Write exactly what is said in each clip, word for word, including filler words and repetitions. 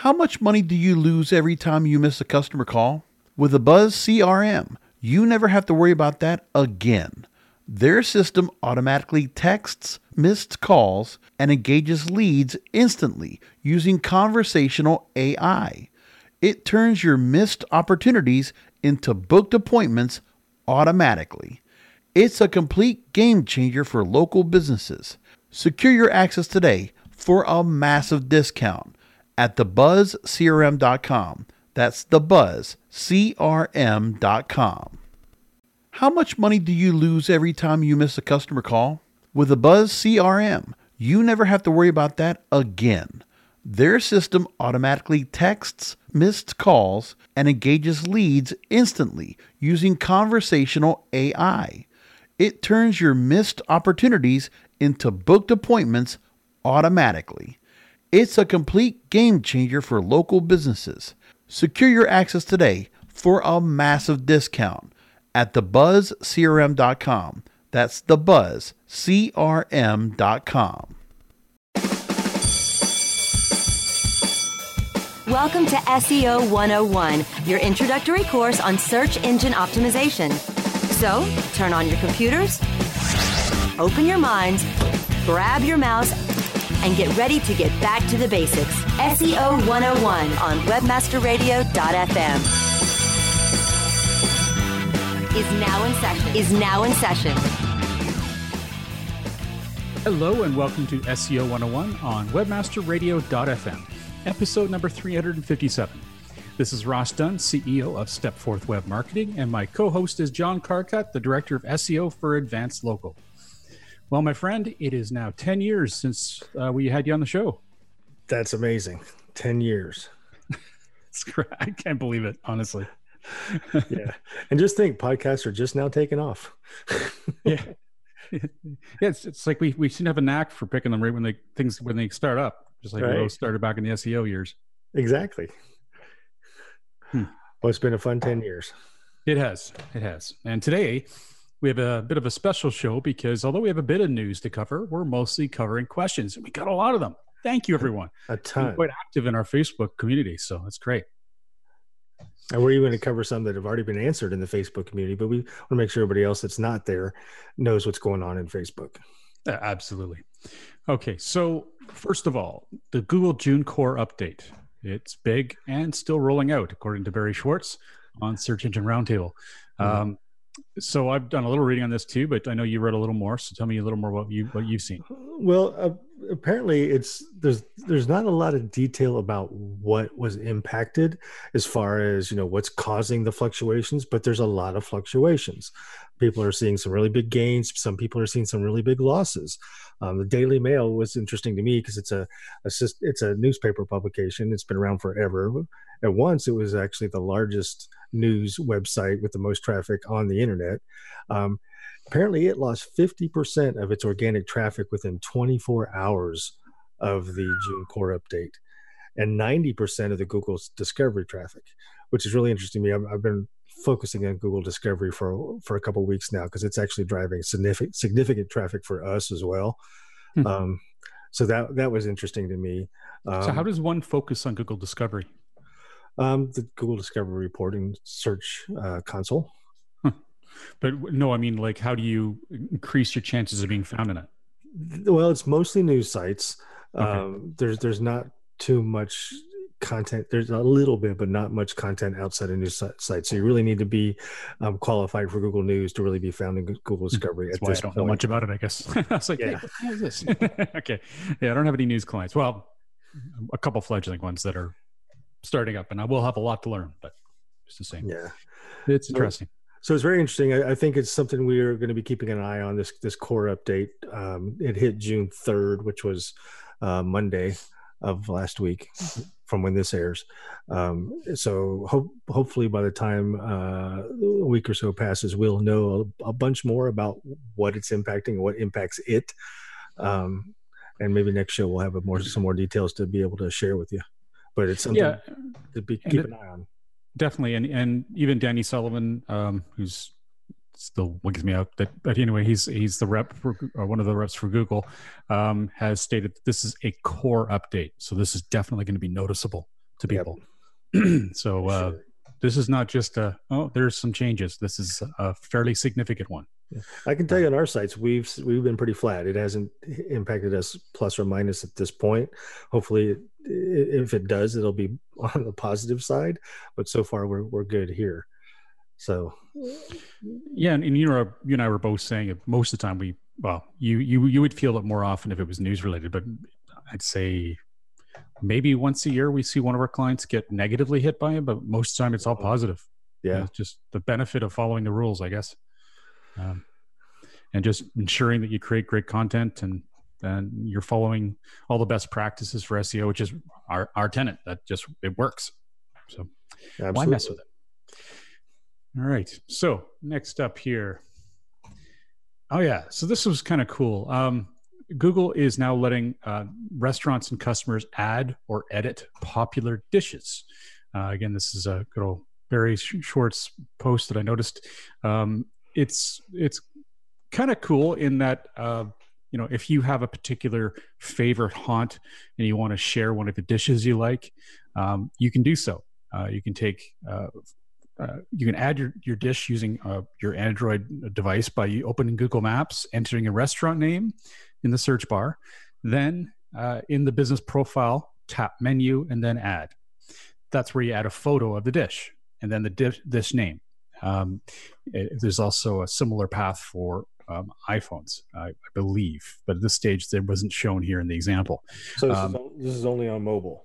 How much money do you lose every time you miss a customer call? With a Buzz C R M, you never have to worry about that again. Their system automatically texts missed calls and engages leads instantly using conversational A I. It turns your missed opportunities into booked appointments automatically. It's a complete game changer for local businesses. Secure your access today for a massive discount at the buzz c r m dot com. That's the buzz c r m dot com. How much money do you lose every time you miss a customer call? With a Buzz C R M, you never have to worry about that again. Their system automatically texts missed calls and engages leads instantly using conversational A I. It turns your missed opportunities into booked appointments automatically. It's a complete game changer for local businesses. Secure your access today for a massive discount at the buzz c r m dot com. That's the buzz c r m dot com. Welcome to S E O one oh one, your introductory course on search engine optimization. So, turn on your computers, open your minds, grab your mouse, and get ready to get back to the basics. S E O one oh one on webmaster radio dot f m. Is now in session. Is now in session. Hello and welcome to S E O one oh one on webmaster radio dot f m, episode number three hundred fifty-seven. This is Ross Dunn, C E O of Stepforth Web Marketing, and my co-host is John Carcutt, the Director of S E O for Advanced Local. Well, my friend, it is now ten years since uh, we had you on the show. That's amazing. ten years. It's great. I can't believe it, honestly. Yeah. And just think, podcasts are just now taking off. Yeah. Yeah, it's, it's like we, we seem to have a knack for picking them right when they things when they start up, just like right. we both started back in the S E O years. Exactly. Hmm. Well, it's been a fun ten years. It has. It has. And today we have a bit of a special show because although we have a bit of news to cover, we're mostly covering questions. And we got a lot of them. Thank you, everyone. A ton. We're quite active in our Facebook community, so that's great. And we're even going to cover some that have already been answered in the Facebook community, but we want to make sure everybody else that's not there knows what's going on in Facebook. Uh, absolutely. Okay, so first of all, the Google June Core update. It's big and still rolling out, according to Barry Schwartz on Search Engine Roundtable. Mm-hmm. Um, so I've done a little reading on this too, but I know you read a little more. So tell me a little more what you what you've seen. Well, uh, apparently it's there's there's not a lot of detail about what was impacted as far as, you know, what's causing the fluctuations, but there's a lot of fluctuations. People are seeing some really big gains. Some people are seeing some really big losses. Um, the Daily Mail was interesting to me because it's a, a it's a newspaper publication. It's been around forever. At once, it was actually the largest news website with the most traffic on the internet. Um, apparently, it lost fifty percent of its organic traffic within twenty-four hours of the June Core update, and ninety percent of the Google's discovery traffic, which is really interesting to me. I've, I've been focusing on Google Discovery for for a couple of weeks now because it's actually driving significant significant traffic for us as well. Mm-hmm. Um, so that that was interesting to me. Um, so how does one focus on Google Discovery? Um, the Google Discovery reporting search uh, console. Huh. But no, I mean, like, how do you increase your chances of being found in it? Well, it's mostly news sites. Okay. Um, there's there's not too much content. There's a little bit, but not much content outside of news sites. So you really need to be um, qualified for Google News to really be found in Google Discovery. That's at why this I don't point. know much about it, I guess. I was like, yeah. hey, what is this? Okay. Yeah, I don't have any news clients. Well, a couple fledgling ones that are starting up, and I will have a lot to learn, but just the same. Yeah. It's interesting. So, so it's very interesting. I, I think it's something we are going to be keeping an eye on, this this core update. Um, it hit June third, which was uh, Monday of last week from when this airs. Um, so hope, hopefully by the time uh, a week or so passes, we'll know a, a bunch more about what it's impacting and what impacts it. Um, and maybe next show we'll have a more some more details to be able to share with you. But it's something yeah. to be, keep it, an eye on. Definitely. And and even Danny Sullivan, um, who's still wigs me out, that, but anyway, he's he's the rep for, or one of the reps for Google, um, has stated that this is a core update. So this is definitely going to be noticeable to Yep. people. So uh, Sure. this is not just a, oh, there's some changes. This is a fairly significant one. I can tell you on our sites, we've we've been pretty flat. It hasn't impacted us plus or minus at this point. Hopefully, it, if it does, it'll be on the positive side. But so far, we're we're good here. So, Yeah, and, and you know, you and I were both saying it most of the time. We well, you you you would feel it more often if it was news related, but I'd say maybe once a year we see one of our clients get negatively hit by it, but most of the time it's all positive. yeah, It's just the benefit of following the rules, I guess, um, and just ensuring that you create great content and and you're following all the best practices for S E O, which is our our tenant. That just it works. So absolutely. why mess with it? All right. So next up here. Oh yeah. So this was kind of cool. Um, Google is now letting uh, restaurants and customers add or edit popular dishes. Uh, again, this is a good old Barry Schwartz post that I noticed. Um, it's it's kind of cool in that uh, you know, if you have a particular favorite haunt and you want to share one of the dishes you like, um, you can do so. Uh, you can take uh, Uh, you can add your, your dish using uh, your Android device by opening Google Maps, entering a restaurant name in the search bar. Then uh, in the business profile, tap menu and then add. That's where you add a photo of the dish and then the dish, dish name. Um, it, there's also a similar path for um, iPhones, I, I believe. But at this stage, there wasn't shown here in the example. So this, Um, is, on- this is only on mobile.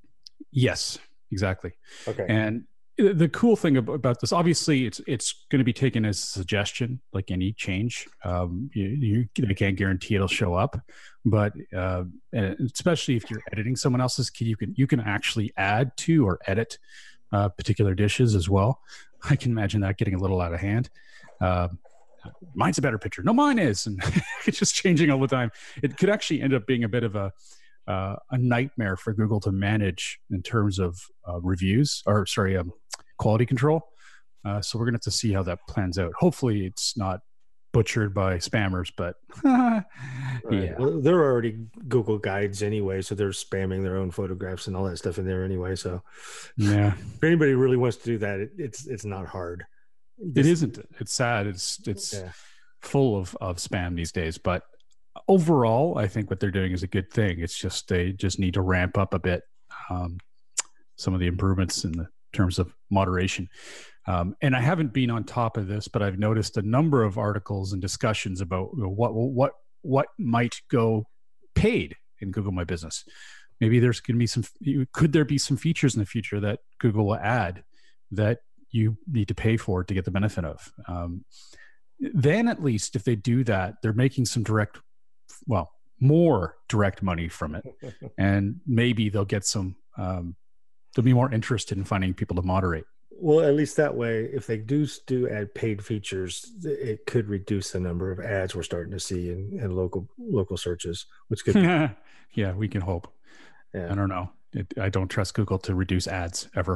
Yes, exactly. Okay. And the cool thing about this, obviously, it's it's going to be taken as a suggestion, like any change. Um, you, you I can't guarantee it'll show up, but uh, and especially if you're editing someone else's key, you can you can actually add to or edit uh, particular dishes as well. I can imagine that getting a little out of hand. Uh, mine's a better picture. No, mine is, and it's just changing all the time. It could actually end up being a bit of a uh, a nightmare for Google to manage in terms of uh, reviews or sorry. Um, quality control. Uh, so we're going to have to see how that plans out. Hopefully it's not butchered by spammers, but Right. yeah. Well, there are already Google guides anyway, so they're spamming their own photographs and all that stuff in there anyway. So Yeah. if anybody really wants to do that, it, it's it's not hard. It Just- isn't. It's sad. It's, it's Yeah. full of, of spam these days, but overall, I think what they're doing is a good thing. It's just, they just need to ramp up a bit. Um, some of the improvements in the terms of moderation. Um, and I haven't been on top of this, but I've noticed a number of articles and discussions about you know, what what what might go paid in Google My Business. Maybe there's going to be some. Could there be some features in the future that Google will add that you need to pay for to get the benefit of? Um, then at least if they do that, they're making some direct, well, more direct money from it, and maybe they'll get some. Um, they'll be more interested in finding people to moderate. Well, at least that way, if they do do add paid features, it could reduce the number of ads we're starting to see in, in local local searches, which could be, Yeah, we can hope. yeah. I don't know. It, I don't trust Google to reduce ads ever.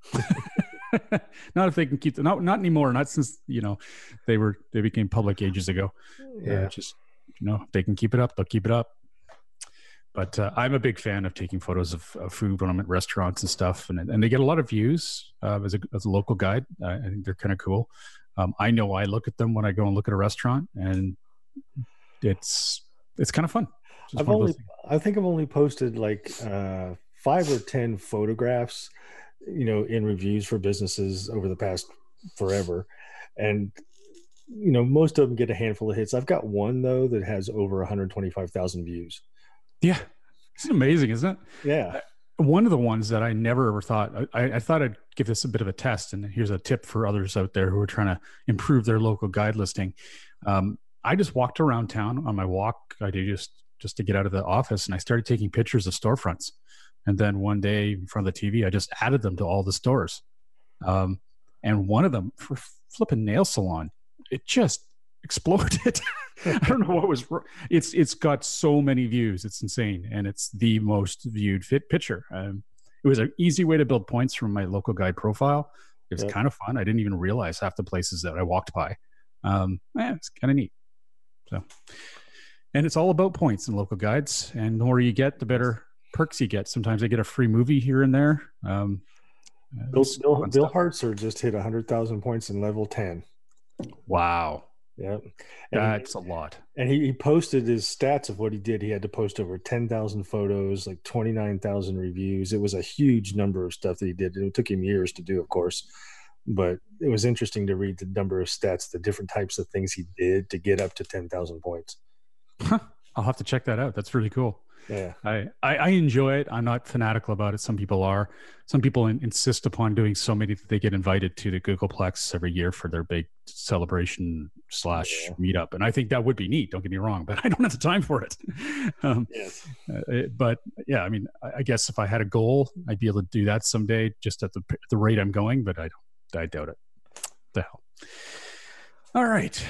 Not if they can keep them. Not not anymore. Not since you know they were they became public ages ago. Yeah. Uh, just you know, if they can keep it up, they'll keep it up. But uh, I'm a big fan of taking photos of, of food when I'm at restaurants and stuff, and and they get a lot of views uh, as a as a local guide. Uh, I think they're kind of cool. Um, I know I look at them when I go and look at a restaurant, and it's it's kind of fun. It's just I've one of only, those things. I think I've only posted like uh, five or ten photographs, you know, in reviews for businesses over the past forever, and you know, most of them get a handful of hits. I've got one though that has over one hundred twenty-five thousand views. Yeah, it's amazing, isn't it? Yeah, One of the ones that I never ever thought, I, I thought I'd give this a bit of a test, and here's a tip for others out there who are trying to improve their local guide listing. Um, I just walked around town on my walk. I did just just to get out of the office, and I started taking pictures of storefronts. And then one day in front of the T V, I just added them to all the stores. Um, and one of them for flipping nail salon, it just exploded. I don't know what was wrong. It's it's got so many views. It's insane, and it's the most viewed fit picture. Um, it was an easy way to build points from my local guide profile. It was Yep. kind of fun. I didn't even realize half the places that I walked by. Um, yeah, it's kind of neat. So, and it's all about points in local guides, and the more you get, the better perks you get. Sometimes I get a free movie here and there. Um, Bill, Bill, Bill Hartzer just hit one hundred thousand points in level ten. Wow. Yep. That's he, a lot. And he, he posted his stats of what he did. He had to post over ten thousand photos, like twenty-nine thousand reviews. It was a huge number of stuff that he did. It took him years to do, of course. But it was interesting to read the number of stats, the different types of things he did to get up to ten thousand points. Huh. I'll have to check that out. That's really cool. Yeah, I, I, I enjoy it. I'm not fanatical about it. Some people are. Some people in, insist upon doing so many that they get invited to the Googleplex every year for their big celebration slash yeah. meetup. And I think that would be neat. Don't get me wrong, but I don't have the time for it. Um, yes. uh, it, but yeah, I mean, I, I guess if I had a goal, I'd be able to do that someday just at the, the rate I'm going, but I don't, I doubt it. The hell. All right.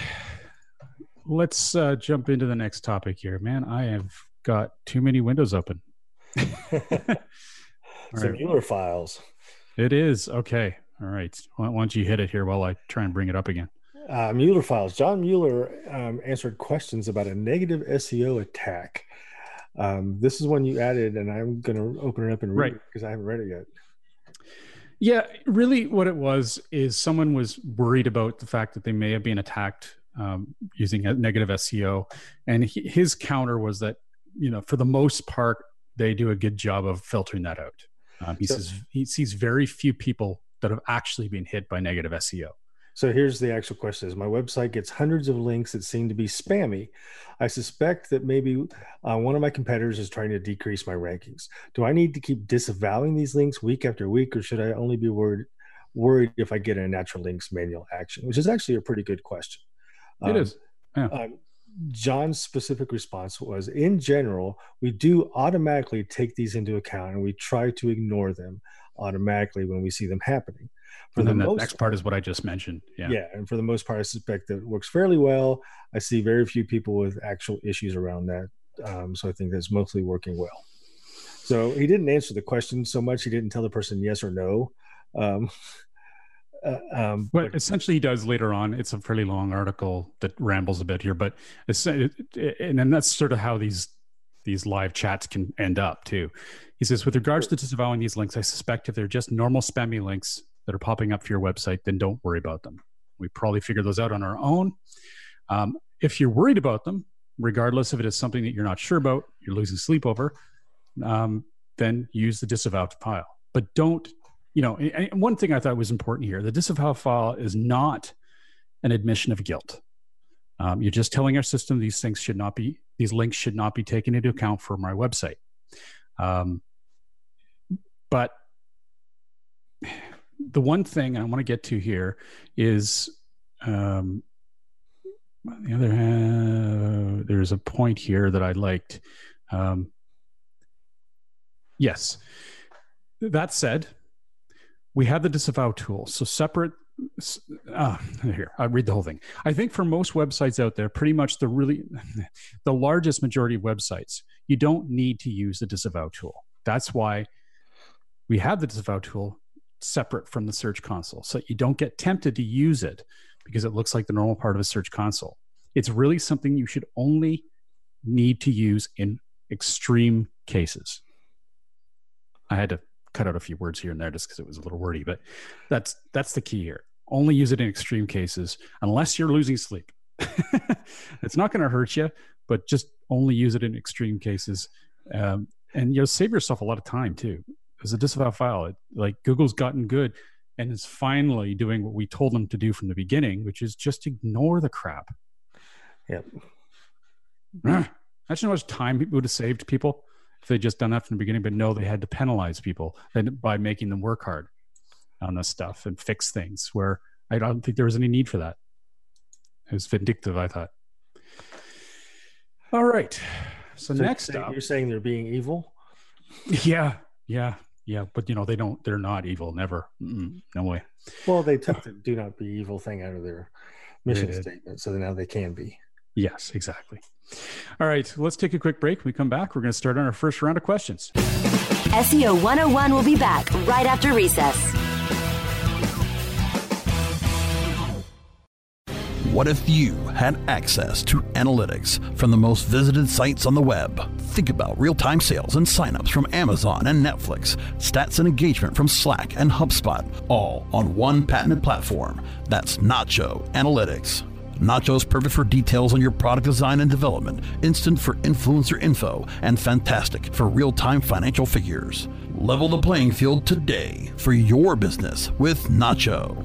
Let's uh, jump into the next topic here, man. I have got too many windows open. Some right. Mueller files. It is. Okay. All right. Why, why don't you hit it here while I try and bring it up again? Uh, Mueller files. John Mueller um, answered questions about a negative S E O attack. Um, this is one you added, and I'm going to open it up and read right. it because I haven't read it yet. Yeah, really what it was is someone was worried about the fact that they may have been attacked um, using a negative S E O. And he, his counter was that, you know, for the most part, they do a good job of filtering that out. Um, he so, says he sees very few people that have actually been hit by negative S E O. So here's the actual question: is my website gets hundreds of links that seem to be spammy. I suspect that maybe uh, one of my competitors is trying to decrease my rankings. Do I need to keep disavowing these links week after week, or should I only be worried worried if I get a natural links manual action? Which is actually a pretty good question. It um, is. Yeah. Um, John's specific response was, in general, we do automatically take these into account and we try to ignore them automatically when we see them happening. For and the then the most next part is what I just mentioned. Yeah. Yeah. And for the most part, I suspect that it works fairly well. I see very few people with actual issues around that. Um, so I think that's mostly working well. So he didn't answer the question so much. He didn't tell the person yes or no. Um, Uh, um, well, essentially he does later on. It's a fairly long article that rambles a bit here, but it's, it, it, and then that's sort of how these these live chats can end up too. He says, with regards to disavowing these links, I suspect if they're just normal spammy links that are popping up for your website, then don't worry about them. We probably figure those out on our own. Um, if you're worried about them, regardless if it is something that you're not sure about, you're losing sleep over, um, then use the disavow file. But don't You know, and one thing I thought was important here, the disavow file is not an admission of guilt. Um, you're just telling our system these things should not be, these links should not be taken into account for my website. Um, but the one thing I want to get to here is, um, on the other hand, there's a point here that I liked. Um, yes. That said, we have the disavow tool. So separate, uh, here, I'll read the whole thing. I think for most websites out there, pretty much the really, the largest majority of websites, you don't need to use the disavow tool. That's why we have the disavow tool separate from the Search Console. So you don't get tempted to use it because it looks like the normal part of a Search Console. It's really something you should only need to use in extreme cases. I had to cut out a few words here and there just because it was a little wordy, but that's that's the key here. Only use it in extreme cases unless you're losing sleep. It's not going to hurt you, but just only use it in extreme cases, um, and you'll save yourself a lot of time too. As a disavow file, it, like Google's gotten good and is finally doing what we told them to do from the beginning, which is just ignore the crap. Yep. Imagine how much time it would have saved people if they'd just done that from the beginning, but no, they had to penalize people and by making them work hard on this stuff and fix things where I don't think there was any need for that. It was vindictive, I thought. All right. So, so next you're saying, up, you're saying they're being evil? Yeah, yeah, yeah. But you know, they don't, they're not evil. Never. Mm-mm, no way. Well, they took the do not be evil thing out of their mission statement. So now they can be. Yes, exactly. All right, let's take a quick break. When we come back, we're going to start on our first round of questions. S E O one oh one will be back right after recess. What if you had access to analytics from the most visited sites on the web? Think about real-time sales and signups from Amazon and Netflix, stats and engagement from Slack and HubSpot, all on one patented platform. That's Nacho Analytics. Nacho's perfect for details on your product design and development, instant for influencer info, and fantastic for real-time financial figures. Level the playing field today for your business with Nacho.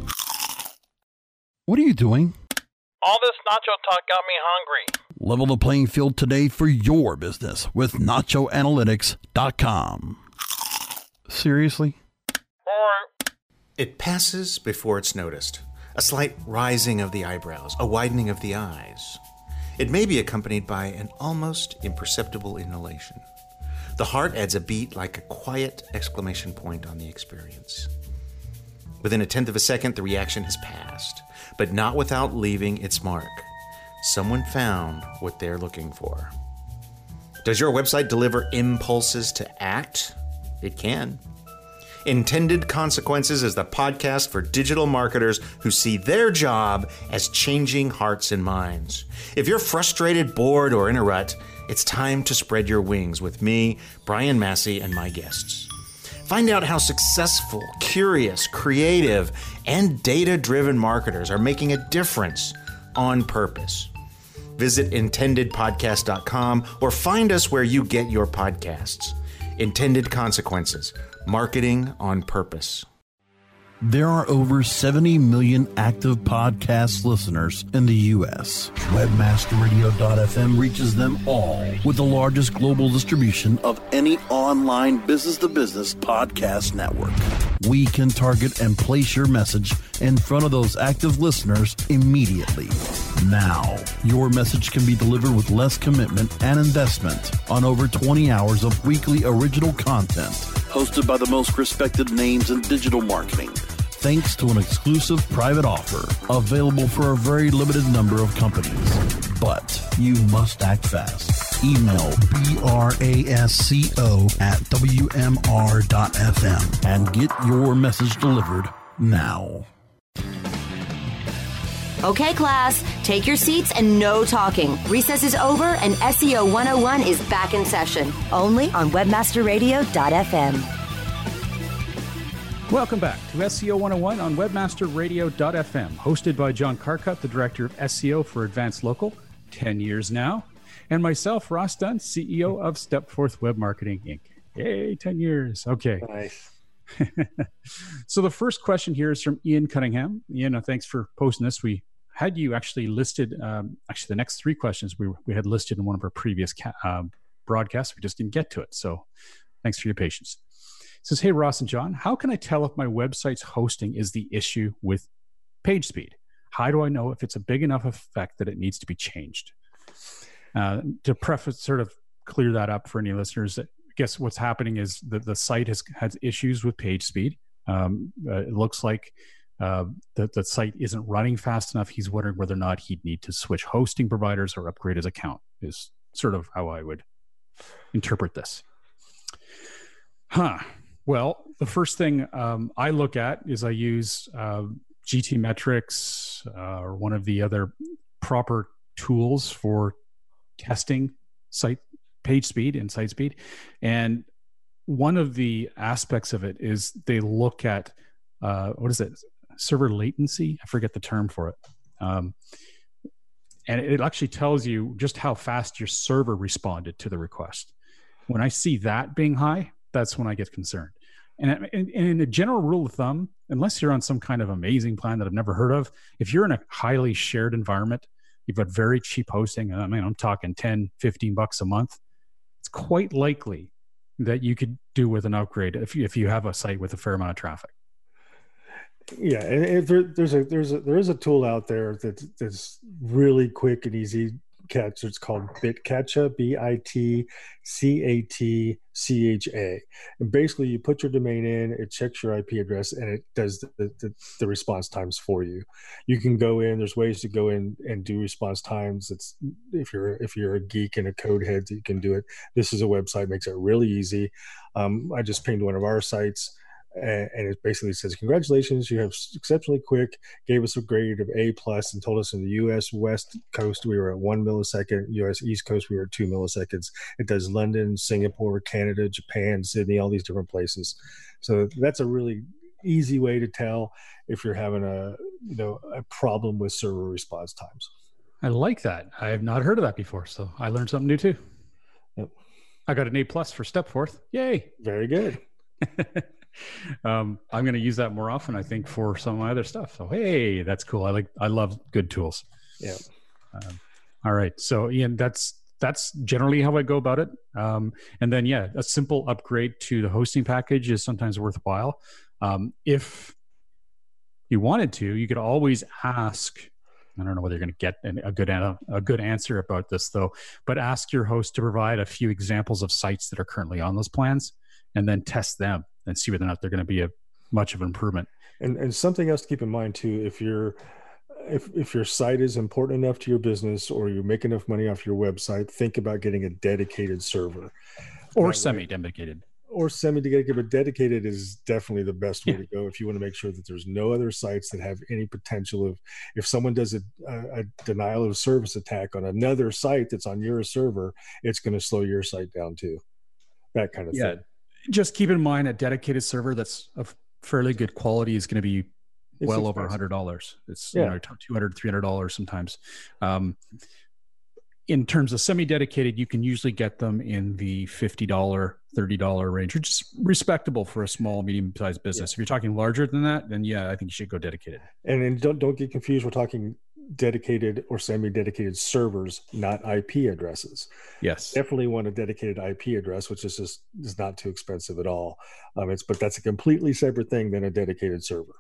What are you doing? All this nacho talk got me hungry. Level the playing field today for your business with nacho analytics dot com. Seriously? Or It passes before it's noticed. A slight rising of the eyebrows, a widening of the eyes. It may be accompanied by an almost imperceptible inhalation. The heart adds a beat like a quiet exclamation point on the experience. Within a tenth of a second, the reaction has passed, but not without leaving its mark. Someone found what they're looking for. Does your website deliver impulses to act? It can. Intended Consequences is the podcast for digital marketers who see their job as changing hearts and minds. If you're frustrated, bored, or in a rut, it's time to spread your wings with me, Brian Massey, and my guests. Find out how successful, curious, creative, and data-driven marketers are making a difference on purpose. Visit intended podcast dot com or find us where you get your podcasts. Intended Consequences, marketing on purpose. There are over seventy million active podcast listeners in the U S Webmaster Radio dot f m reaches them all with the largest global distribution of any online business-to-business podcast network. We can target and place your message in front of those active listeners immediately. Now, your message can be delivered with less commitment and investment on over twenty hours of weekly original content hosted by the most respected names in digital marketing, thanks to an exclusive private offer available for a very limited number of companies. But you must act fast. Email brasco at w m r dot f m and get your message delivered now. Okay, class, take your seats and no talking. Recess is over and S E O one oh one is back in session, only on webmaster radio dot f m. Welcome back to S E O one oh one on webmaster radio dot f m, hosted by John Carcutt, the Director of S E O for Advanced Local, ten years now, and myself, Ross Dunn, C E O of Stepforth Web Marketing, Incorporated. Yay, ten years. Okay. Nice. So the first question here is from Ian Cunningham. Ian, uh, thanks for posting this. We had you actually listed, um, actually the next three questions we, we had listed in one of our previous ca- uh, broadcasts. We just didn't get to it. So thanks for your patience. It says, hey, Ross and John, how can I tell if my website's hosting is the issue with page speed? How do I know if it's a big enough effect that it needs to be changed? Uh, to preface, sort of clear that up for any listeners, I guess what's happening is that the site has has issues with page speed. Um, uh, it looks like uh, that the site isn't running fast enough. He's wondering whether or not he'd need to switch hosting providers or upgrade his account, is sort of how I would interpret this. Huh. Well, the first thing um, I look at is I use uh, G T Metrics uh, or one of the other proper tools for testing site page speed and site speed. And one of the aspects of it is they look at, uh, what is it? Server latency? I forget the term for it. Um, and it actually tells you just how fast your server responded to the request. When I see that being high, that's when I get concerned. And in a general rule of thumb, unless you're on some kind of amazing plan that I've never heard of, if you're in a highly shared environment, you've got very cheap hosting, I mean, I'm talking ten, fifteen bucks a month, it's quite likely that you could do with an upgrade if you, if you have a site with a fair amount of traffic. Yeah, and if there, there's a there's a there is a tool out there that's that's really quick and easy catch. It's called BitCatcha, B I T C A T C H A. And basically, you put your domain in, it checks your I P address, and it does the, the, the response times for you. You can go in. There's ways to go in and do response times. It's if you're if you're a geek and a code head, you can do it. This is a website, makes it really easy. Um, I just pinged one of our sites. and, and it basically says, congratulations, you have exceptionally quick, gave us a grade of A plus, and told us in the U S West Coast we were at one millisecond, U S East Coast we were at two milliseconds. It does London, Singapore, Canada, Japan, Sydney, all these different places. So that's a really easy way to tell if you're having a you know a problem with server response times. I like that. I have not heard of that before, so I learned something new too. Yep. I got an A plus for Stepforth. Yay! Very good. um, I'm going to use that more often, I think, for some of my other stuff. So hey, that's cool. I like. I love good tools. Yeah. Um, all right. So Ian, that's that's generally how I go about it. Um, and then yeah, a simple upgrade to the hosting package is sometimes worthwhile. Um, if you wanted to, you could always ask. I don't know whether you're going to get an, a good a, a good answer about this though, but ask your host to provide a few examples of sites that are currently on those plans, and then test them and see whether or not they're going to be a much of an improvement. And and something else to keep in mind too, if you're if if your site is important enough to your business, or you make enough money off your website, think about getting a dedicated server, or semi-dedicated. Or semi-dedicated, but dedicated is definitely the best way yeah. to go if you want to make sure that there's no other sites that have any potential of, if someone does a, a, a denial of service attack on another site that's on your server, it's going to slow your site down too. That kind of yeah. thing. Just keep in mind a dedicated server that's of fairly good quality is going to be it's well expensive. over one hundred dollars. It's yeah. you know, two hundred dollars, three hundred dollars sometimes. Um, in terms of semi-dedicated, you can usually get them in the fifty dollars, thirty dollars range, which is respectable for a small, medium-sized business. Yeah. If you're talking larger than that, then yeah, I think you should go dedicated. And then don't don't get confused. We're talking dedicated or semi-dedicated servers, not I P addresses. Yes, definitely want a dedicated I P address, which is just is not too expensive at all. Um, it's but that's a completely separate thing than a dedicated server.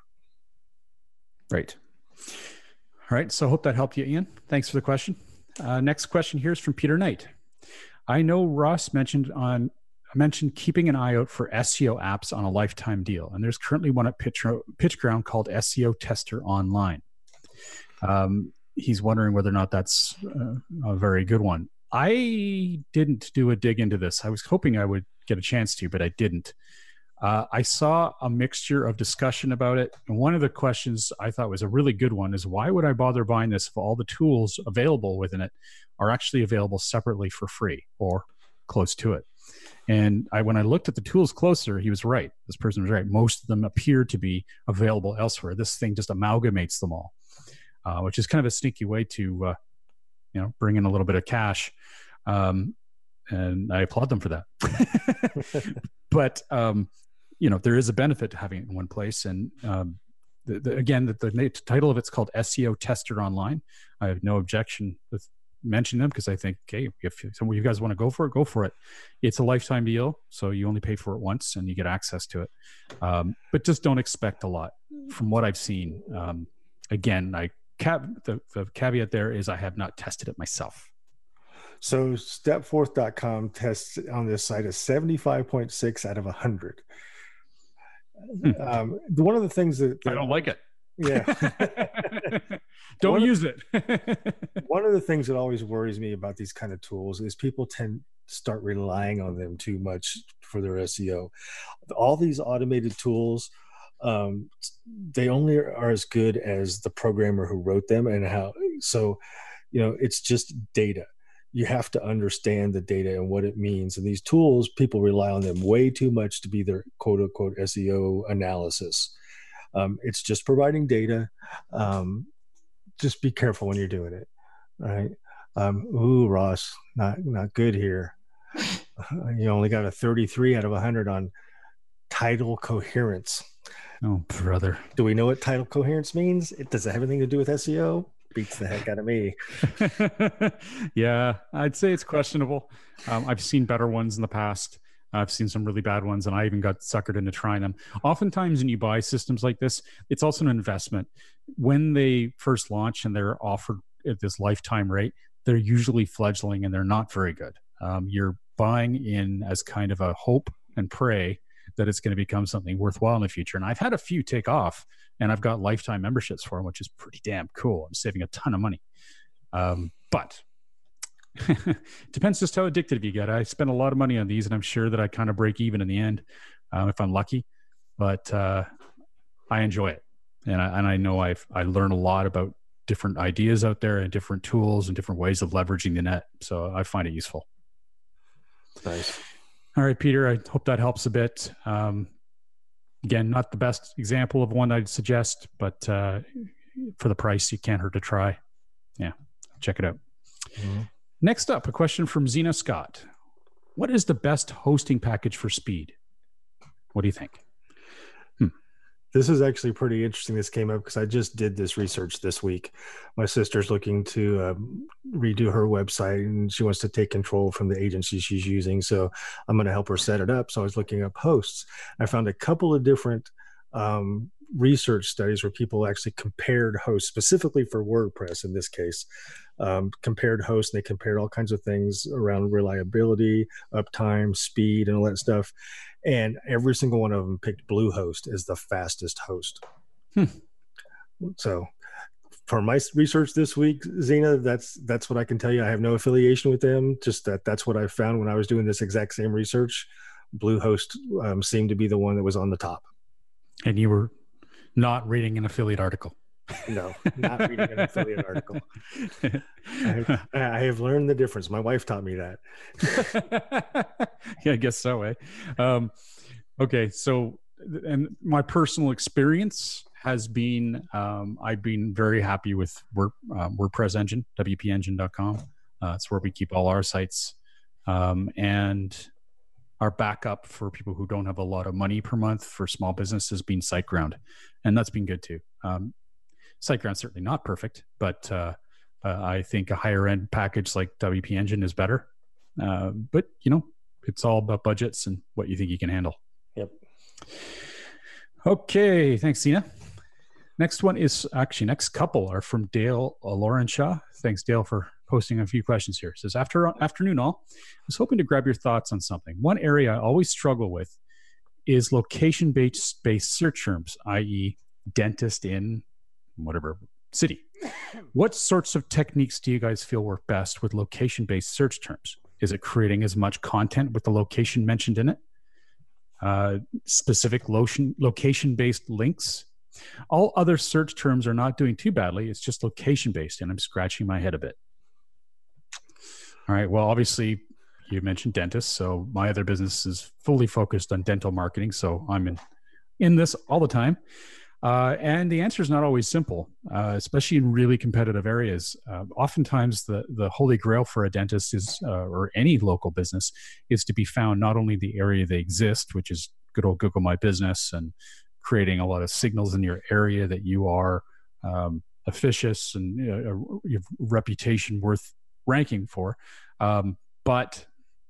Right. All right. So I hope that helped you, Ian. Thanks for the question. Uh, next question here is from Peter Knight. I know Ross mentioned on mentioned keeping an eye out for S E O apps on a lifetime deal, and there's currently one at Pitch, PitchGround called S E O Tester Online. Um, he's wondering whether or not that's uh, a very good one. I didn't do a dig into this. I was hoping I would get a chance to, but I didn't. Uh, I saw a mixture of discussion about it. And one of the questions I thought was a really good one is, why would I bother buying this if all the tools available within it are actually available separately for free or close to it? And I, when I looked at the tools closer, he was right. This person was right. Most of them appear to be available elsewhere. This thing just amalgamates them all, uh, which is kind of a sneaky way to, uh, you know, bring in a little bit of cash. Um, and I applaud them for that. But, um, you know, there is a benefit to having it in one place. And um, the, the, again, the, the title of it's called S E O Tester Online. I have no objection with mentioning them because I think, okay, if some of you guys want to go for it, go for it. It's a lifetime deal, so you only pay for it once and you get access to it. Um, but just don't expect a lot from what I've seen. Um, again, I cap, the, the caveat there is I have not tested it myself. So stepforth dot com tests on this site is seventy-five point six out of one hundred. Hmm. Um, one of the things that, that I don't like it. Yeah. Don't one use of, it. One of the things that always worries me about these kind of tools is people tend to start relying on them too much for their S E O. All these automated tools, um, they only are as good as the programmer who wrote them and how. So, you know, it's just data. You have to understand the data and what it means. And these tools, people rely on them way too much to be their quote unquote S E O analysis. Um, it's just providing data. Um, just be careful when you're doing it. All right. Um, ooh, Ross, not, not good here. You only got a thirty-three out of one hundred on title coherence. Oh, brother. Do we know what title coherence means? It does it have anything to do with S E O? Beats the heck out of me. Yeah, I'd say it's questionable. Um, I've seen better ones in the past. I've seen some really bad ones, and I even got suckered into trying them. Oftentimes when you buy systems like this, it's also an investment. When they first launch and they're offered at this lifetime rate, they're usually fledgling and they're not very good. Um, you're buying in as kind of a hope and pray that it's going to become something worthwhile in the future. And I've had a few take off, and I've got lifetime memberships for them, which is pretty damn cool. I'm saving a ton of money. Um, but depends just how addicted you get. I spend a lot of money on these, and I'm sure that I kind of break even in the end um, if I'm lucky. but uh, I enjoy it. And I, and I know I've, I learn a lot about different ideas out there and different tools and different ways of leveraging the net. So I find it useful. Nice. All right, Peter, I hope that helps a bit. Um, again, not the best example of one I'd suggest, but uh, for the price, you can't hurt to try. Yeah, check it out. Mm-hmm. Next up, a question from Zena Scott. What is the best hosting package for speed? What do you think? Hmm. This is actually pretty interesting. This came up because I just did this research this week. My sister's looking to um, redo her website, and she wants to take control from the agency she's using. So I'm going to help her set it up. So I was looking up hosts. I found a couple of different um, research studies where people actually compared hosts, specifically for WordPress in this case, um, compared hosts, and they compared all kinds of things around reliability, uptime, speed, and all that stuff. And every single one of them picked Bluehost as the fastest host. Hmm. So for my research this week, Zena, that's that's what I can tell you. I have no affiliation with them, just that that's what I found when I was doing this exact same research. Bluehost um, seemed to be the one that was on the top. And you were not reading an affiliate article. No, not reading an affiliate article. I have, I have learned the difference. My wife taught me that. Yeah, I guess so, eh? Um, okay, so, and my personal experience has been, um, I've been very happy with Word, uh, WordPress Engine, W P engine dot com. Uh, it's where we keep all our sites. Um, and our backup for people who don't have a lot of money per month for small businesses being SiteGround. And that's been good too. Um, SiteGround's certainly not perfect, but uh, uh, I think a higher end package like W P Engine is better. Uh, but, you know, it's all about budgets and what you think you can handle. Yep. Okay. Thanks, Zena. Next one is actually, next couple are from Dale Lorenshaw. Thanks, Dale, for posting a few questions here. It says, After afternoon all, I was hoping to grab your thoughts on something. One area I always struggle with is location-based based search terms, that is dentist in whatever city. What sorts of techniques do you guys feel work best with location-based search terms? Is it creating as much content with the location mentioned in it? Uh, specific location, location-based links? All other search terms are not doing too badly. It's just location-based, and I'm scratching my head a bit. All right. Well, obviously, you mentioned dentists, so my other business is fully focused on dental marketing, so I'm in, in this all the time. Uh, and the answer is not always simple, uh, especially in really competitive areas. Uh, oftentimes, the, the holy grail for a dentist is, uh, or any local business, is to be found not only the area they exist, which is good old Google My Business and creating a lot of signals in your area that you are um, officious and you know, a, a reputation worth ranking for, um, but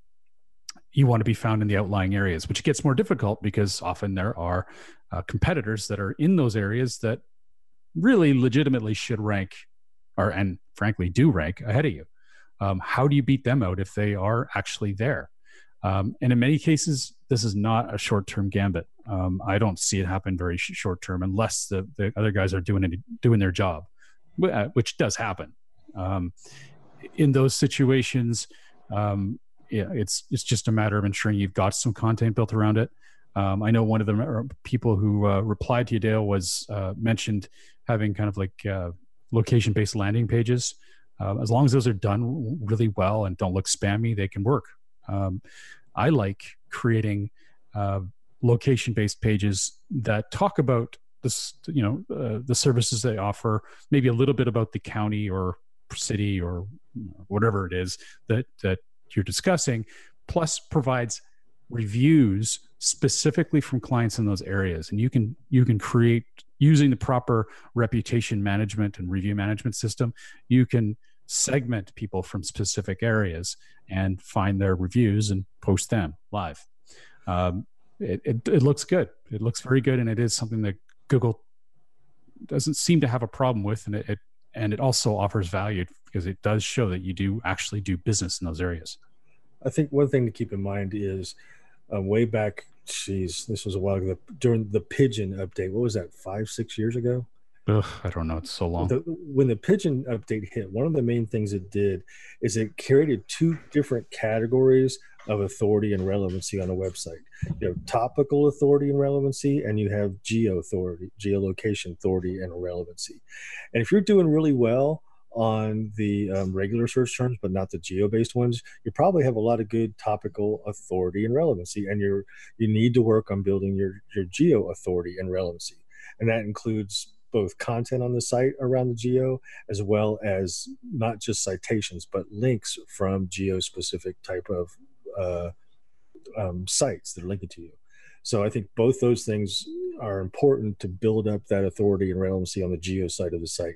you want to be found in the outlying areas, which gets more difficult because often there are uh, competitors that are in those areas that really legitimately should rank or, and frankly do rank ahead of you. Um, how do you beat them out if they are actually there? Um, and in many cases, this is not a short-term gambit. Um, I don't see it happen very sh- short-term unless the, the other guys are doing it, doing their job, which does happen. Um, in those situations, um, yeah, it's it's just a matter of ensuring you've got some content built around it. Um, I know one of the people who uh, replied to you, Dale, was uh, mentioned having kind of like uh, location-based landing pages. Uh, as long as those are done really well and don't look spammy, they can work. Um, I like creating uh, location-based pages that talk about this, you know, uh, the services they offer, maybe a little bit about the county or city or whatever it is that that you're discussing, plus provides reviews specifically from clients in those areas. And you can you can create, using the proper reputation management and review management system, you can segment people from specific areas and find their reviews and post them live. Um, it, it, it looks good. It looks very good, and it is something that Google doesn't seem to have a problem with, and it, it and it also offers value because it does show that you do actually do business in those areas. I think one thing to keep in mind is uh, way back, geez, this was a while ago, during the Pigeon update. What was that, five, six years ago? Ugh, I don't know. It's so long. The, when the Pigeon update hit, one of the main things it did is it created two different categories of authority and relevancy on a website. You have topical authority and relevancy, and you have geo authority, geolocation authority and relevancy. And if you're doing really well on the um, regular search terms, but not the geo-based ones, you probably have a lot of good topical authority and relevancy, and you're you need to work on building your your geo authority and relevancy, and that includes both content on the site around the geo, as well as not just citations, but links from geo-specific type of uh, um, sites that are linking to you. So I think both those things are important to build up that authority and relevancy on the geo side of the site.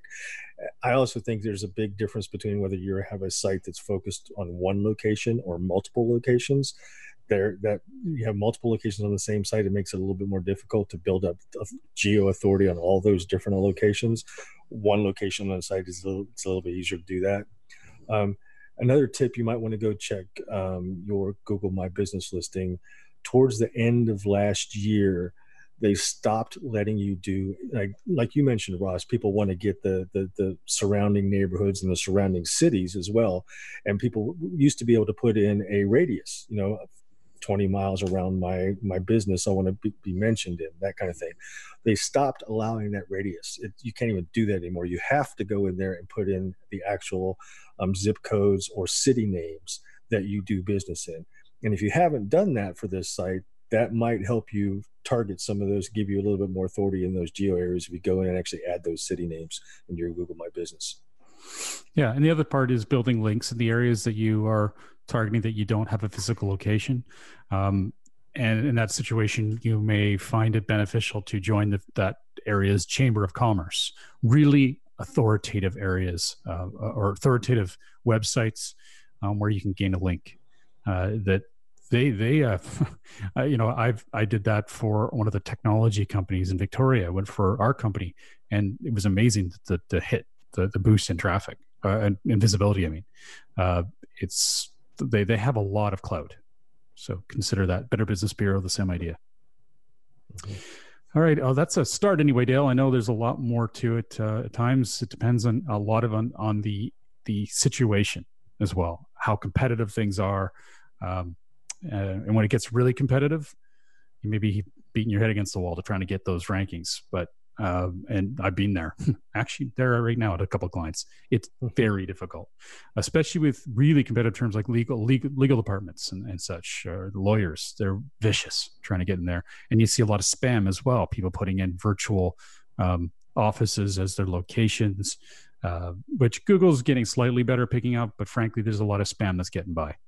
I also think there's a big difference between whether you have a site that's focused on one location or multiple locations. There, that you have multiple locations on the same site, it makes it a little bit more difficult to build up geo authority on all those different locations. One location on the site is a little, it's a little bit easier to do that. Um, another tip, you might want to go check um, your Google My Business listing. Towards the end of last year, they stopped letting you do, like like you mentioned, Ross, people want to get the, the the surrounding neighborhoods and the surrounding cities as well. And people used to be able to put in a radius, you know, twenty miles around my my business I want to be, be mentioned in, that kind of thing. They stopped allowing that radius. It, you can't even do that anymore. You have to go in there and put in the actual um, zip codes or city names that you do business in. And if you haven't done that for this site, that might help you target some of those, give you a little bit more authority in those geo areas if you go in and actually add those city names into your Google My Business. Yeah, and the other part is building links in the areas that you are targeting that you don't have a physical location. Um, and in that situation, you may find it beneficial to join the, that area's chamber of commerce, really authoritative areas uh, or authoritative websites um, where you can gain a link uh, that they, they uh, you know, I've, I did that for one of the technology companies in Victoria. I went for our company, and it was amazing to, to hit the, the boost in traffic uh, and, and visibility. I mean, uh, it's, they, they have a lot of clout. So consider that. Better Business Bureau, the same idea. Mm-hmm. All right. Oh, that's a start anyway, Dale. I know there's a lot more to it. Uh, at times it depends on a lot of on, on the, the situation as well, how competitive things are. Um, uh, and when it gets really competitive, you may be beating your head against the wall to trying to get those rankings. But Um, and I've been there, actually there right now at a couple of clients. It's very difficult, especially with really competitive terms like legal, legal, legal departments and, and such, or lawyers. They're vicious trying to get in there. And you see a lot of spam as well. People putting in virtual um, offices as their locations, uh, which Google's getting slightly better picking up, but frankly, there's a lot of spam that's getting by.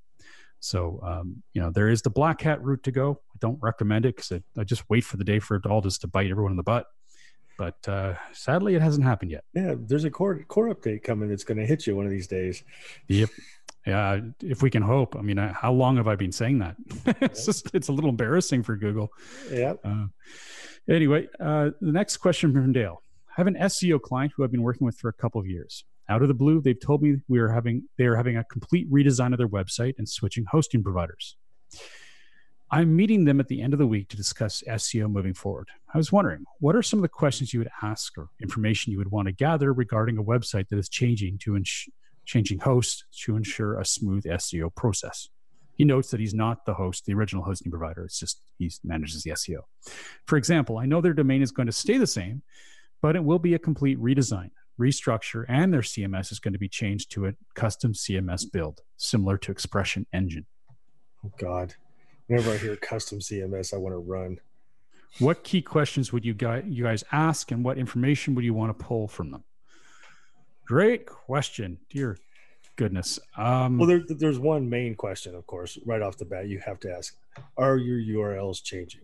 So, um, you know, there is the black hat route to go. I don't recommend it because I, I just wait for the day for it all just to bite everyone in the butt. But uh, sadly, it hasn't happened yet. Yeah, there's a core core update coming that's going to hit you one of these days. Yep. Yeah, if we can hope. I mean, uh, how long have I been saying that? it's just it's a little embarrassing for Google. Yeah. Uh, anyway, uh, the next question from Dale. I have an S E O client who I've been working with for a couple of years. Out of the blue, they've told me we are having they are having a complete redesign of their website and switching hosting providers. I'm meeting them at the end of the week to discuss S E O moving forward. I was wondering, what are some of the questions you would ask or information you would want to gather regarding a website that is changing to ins- changing hosts to ensure a smooth S E O process? He notes that he's not the host, the original hosting provider. It's just he manages the S E O. For example, I know their domain is going to stay the same, but it will be a complete redesign, restructure, and their C M S is going to be changed to a custom C M S build, similar to Expression Engine. Oh, God. Whenever I hear custom C M S, I want to run. What key questions would you guys, you guys ask, and what information would you want to pull from them? Great question. Dear goodness. Um, well, there, there's one main question, of course, right off the bat. You have to ask, are your U R Ls changing?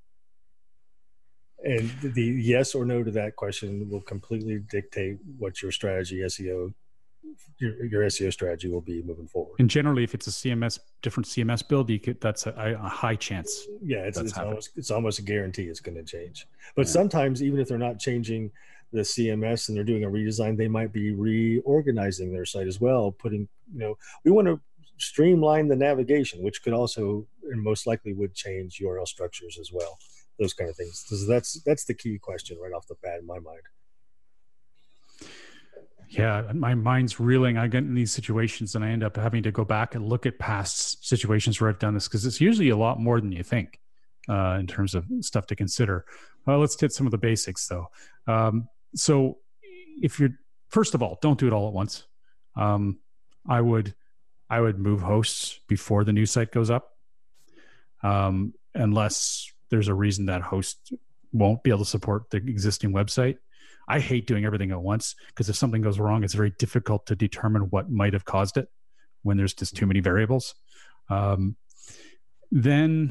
And the yes or no to that question will completely dictate what your strategy, S E O, your, your S E O strategy will be moving forward. And generally, if it's a C M S, different C M S build, you could, that's a, a high chance. Yeah, it's it's almost, it's almost a guarantee it's going to change. But yeah. Sometimes, even if they're not changing the C M S and they're doing a redesign, they might be reorganizing their site as well. Putting, you know, we want to streamline the navigation, which could also and most likely would change U R L structures as well. Those kind of things. So that's that's the key question right off the bat in my mind. Yeah, my mind's reeling. I get in these situations and I end up having to go back and look at past situations where I've done this, because it's usually a lot more than you think uh, in terms of stuff to consider. Well, let's hit some of the basics though. Um, so if you're, first of all, don't do it all at once. Um, I would, I would move hosts before the new site goes up, um, unless there's a reason that host won't be able to support the existing website. I hate doing everything at once, because if something goes wrong, it's very difficult to determine what might have caused it when there's just too many variables. Um, then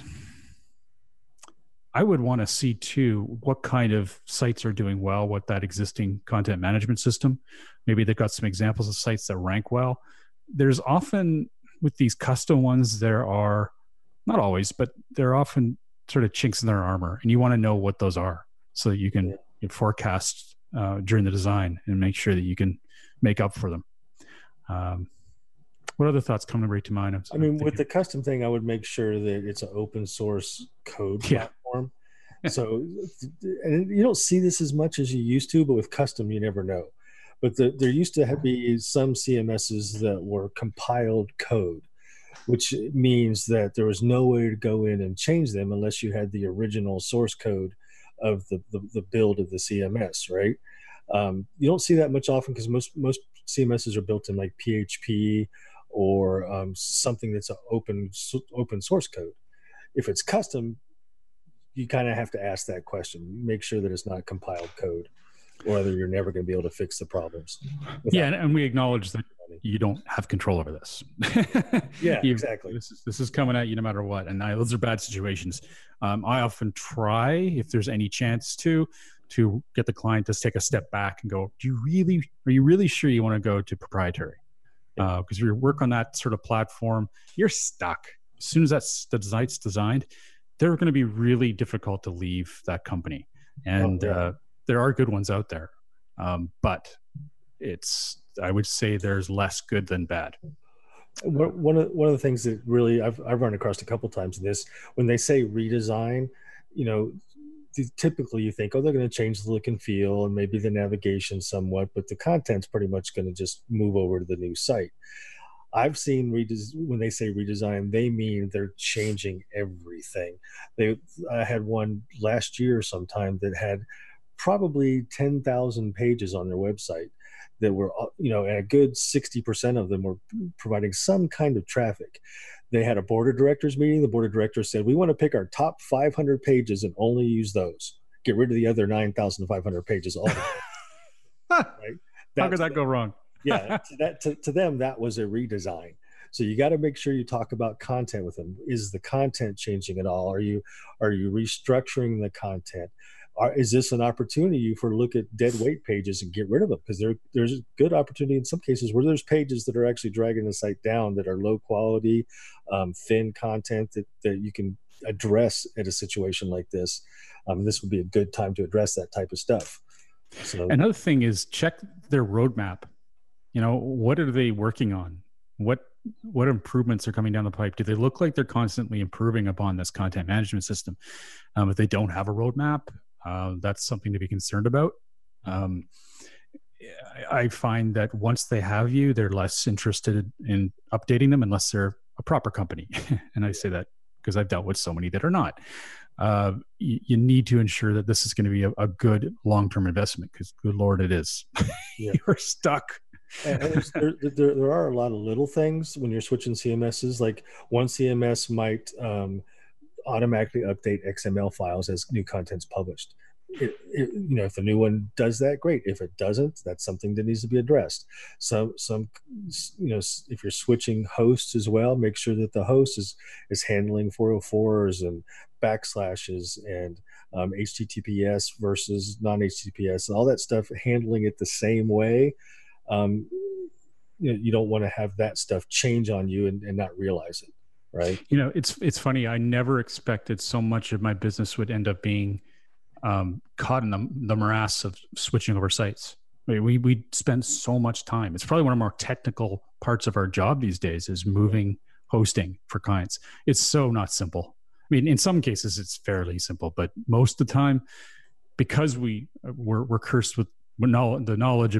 I would want to see too what kind of sites are doing well with that existing content management system. Maybe they've got some examples of sites that rank well. There's often, with these custom ones, there are, not always, but there are often sort of chinks in their armor, and you want to know what those are so that you can, you can forecast Uh, during the design and make sure that you can make up for them. Um, what other thoughts come right to mind? I mean, with the custom thing, I would make sure that it's an open source code yeah. platform. So, and you don't see this as much as you used to, but with custom, you never know. But the, there used to have be some C M Ss that were compiled code, which means that there was no way to go in and change them unless you had the original source code of the, the, the build of the C M S, right? Um, you don't see that much often, because most most C M Ss are built in like P H P or um, something that's an open open source code. If it's custom, you kind of have to ask that question. Make sure that it's not compiled code, or other you're never going to be able to fix the problems. Yeah, and, and we acknowledge that you don't have control over this. Yeah, you, exactly. This is, this is coming at you no matter what. And I, those are bad situations. Um, I often try, if there's any chance to, to get the client to take a step back and go, do you really, are you really sure you want to go to proprietary? Because uh, if you work on that sort of platform, you're stuck. As soon as that's, the site's designed, they're going to be really difficult to leave that company. And oh, yeah. uh, there are good ones out there. Um, but it's, I would say there's less good than bad. One of one of the things that really I've I've run across a couple times in this, when they say redesign, you know, typically you think, oh, they're going to change the look and feel and maybe the navigation somewhat, but the content's pretty much going to just move over to the new site. I've seen redes- when they say redesign, they mean they're changing everything. They I had one last year sometime that had probably ten thousand pages on their website that were, you know, and a good sixty percent of them were providing some kind of traffic. They had a board of directors meeting. The board of directors said, we want to pick our top five hundred pages and only use those. Get rid of the other nine thousand five hundred pages. All right? How could that them, go wrong? yeah, to, that, to, to them, that was a redesign. So you got to make sure you talk about content with them. Is the content changing at all? Are you, are you restructuring the content? Are, is this an opportunity for look at dead weight pages and get rid of them? Because there, there's a good opportunity in some cases where there's pages that are actually dragging the site down that are low quality, um, thin content that, that you can address at a situation like this. Um, this would be a good time to address that type of stuff. So, another thing is check their roadmap. You know, what are they working on? What what improvements are coming down the pipe? Do they look like they're constantly improving upon this content management system? Um, if they don't have a roadmap, Uh, that's something to be concerned about. Um, I find that once they have you, they're less interested in updating them unless they're a proper company. And I say that because I've dealt with so many that are not. Uh, you, you need to ensure that this is going to be a, a good long-term investment, because good Lord, it is. Yeah. You're stuck. And there, there, there are a lot of little things when you're switching C M Ss. Like one C M S might um, automatically update X M L files as new content's published. It, it, you know, if the new one does that, great. If it doesn't, that's something that needs to be addressed. So, some, you know, if you're switching hosts as well, make sure that the host is is handling four oh fours and backslashes and um, H T T P S versus non-H T T P S, all that stuff, handling it the same way. Um, you know, you don't want to have that stuff change on you and, and not realize it. Right. You know, it's it's funny. I never expected so much of my business would end up being um, caught in the, the morass of switching over sites. I mean, we we spend so much time. It's probably one of the more technical parts of our job these days is moving hosting for clients. It's so not simple. I mean, in some cases it's fairly simple, but most of the time, because we we're, we're cursed with the knowledge about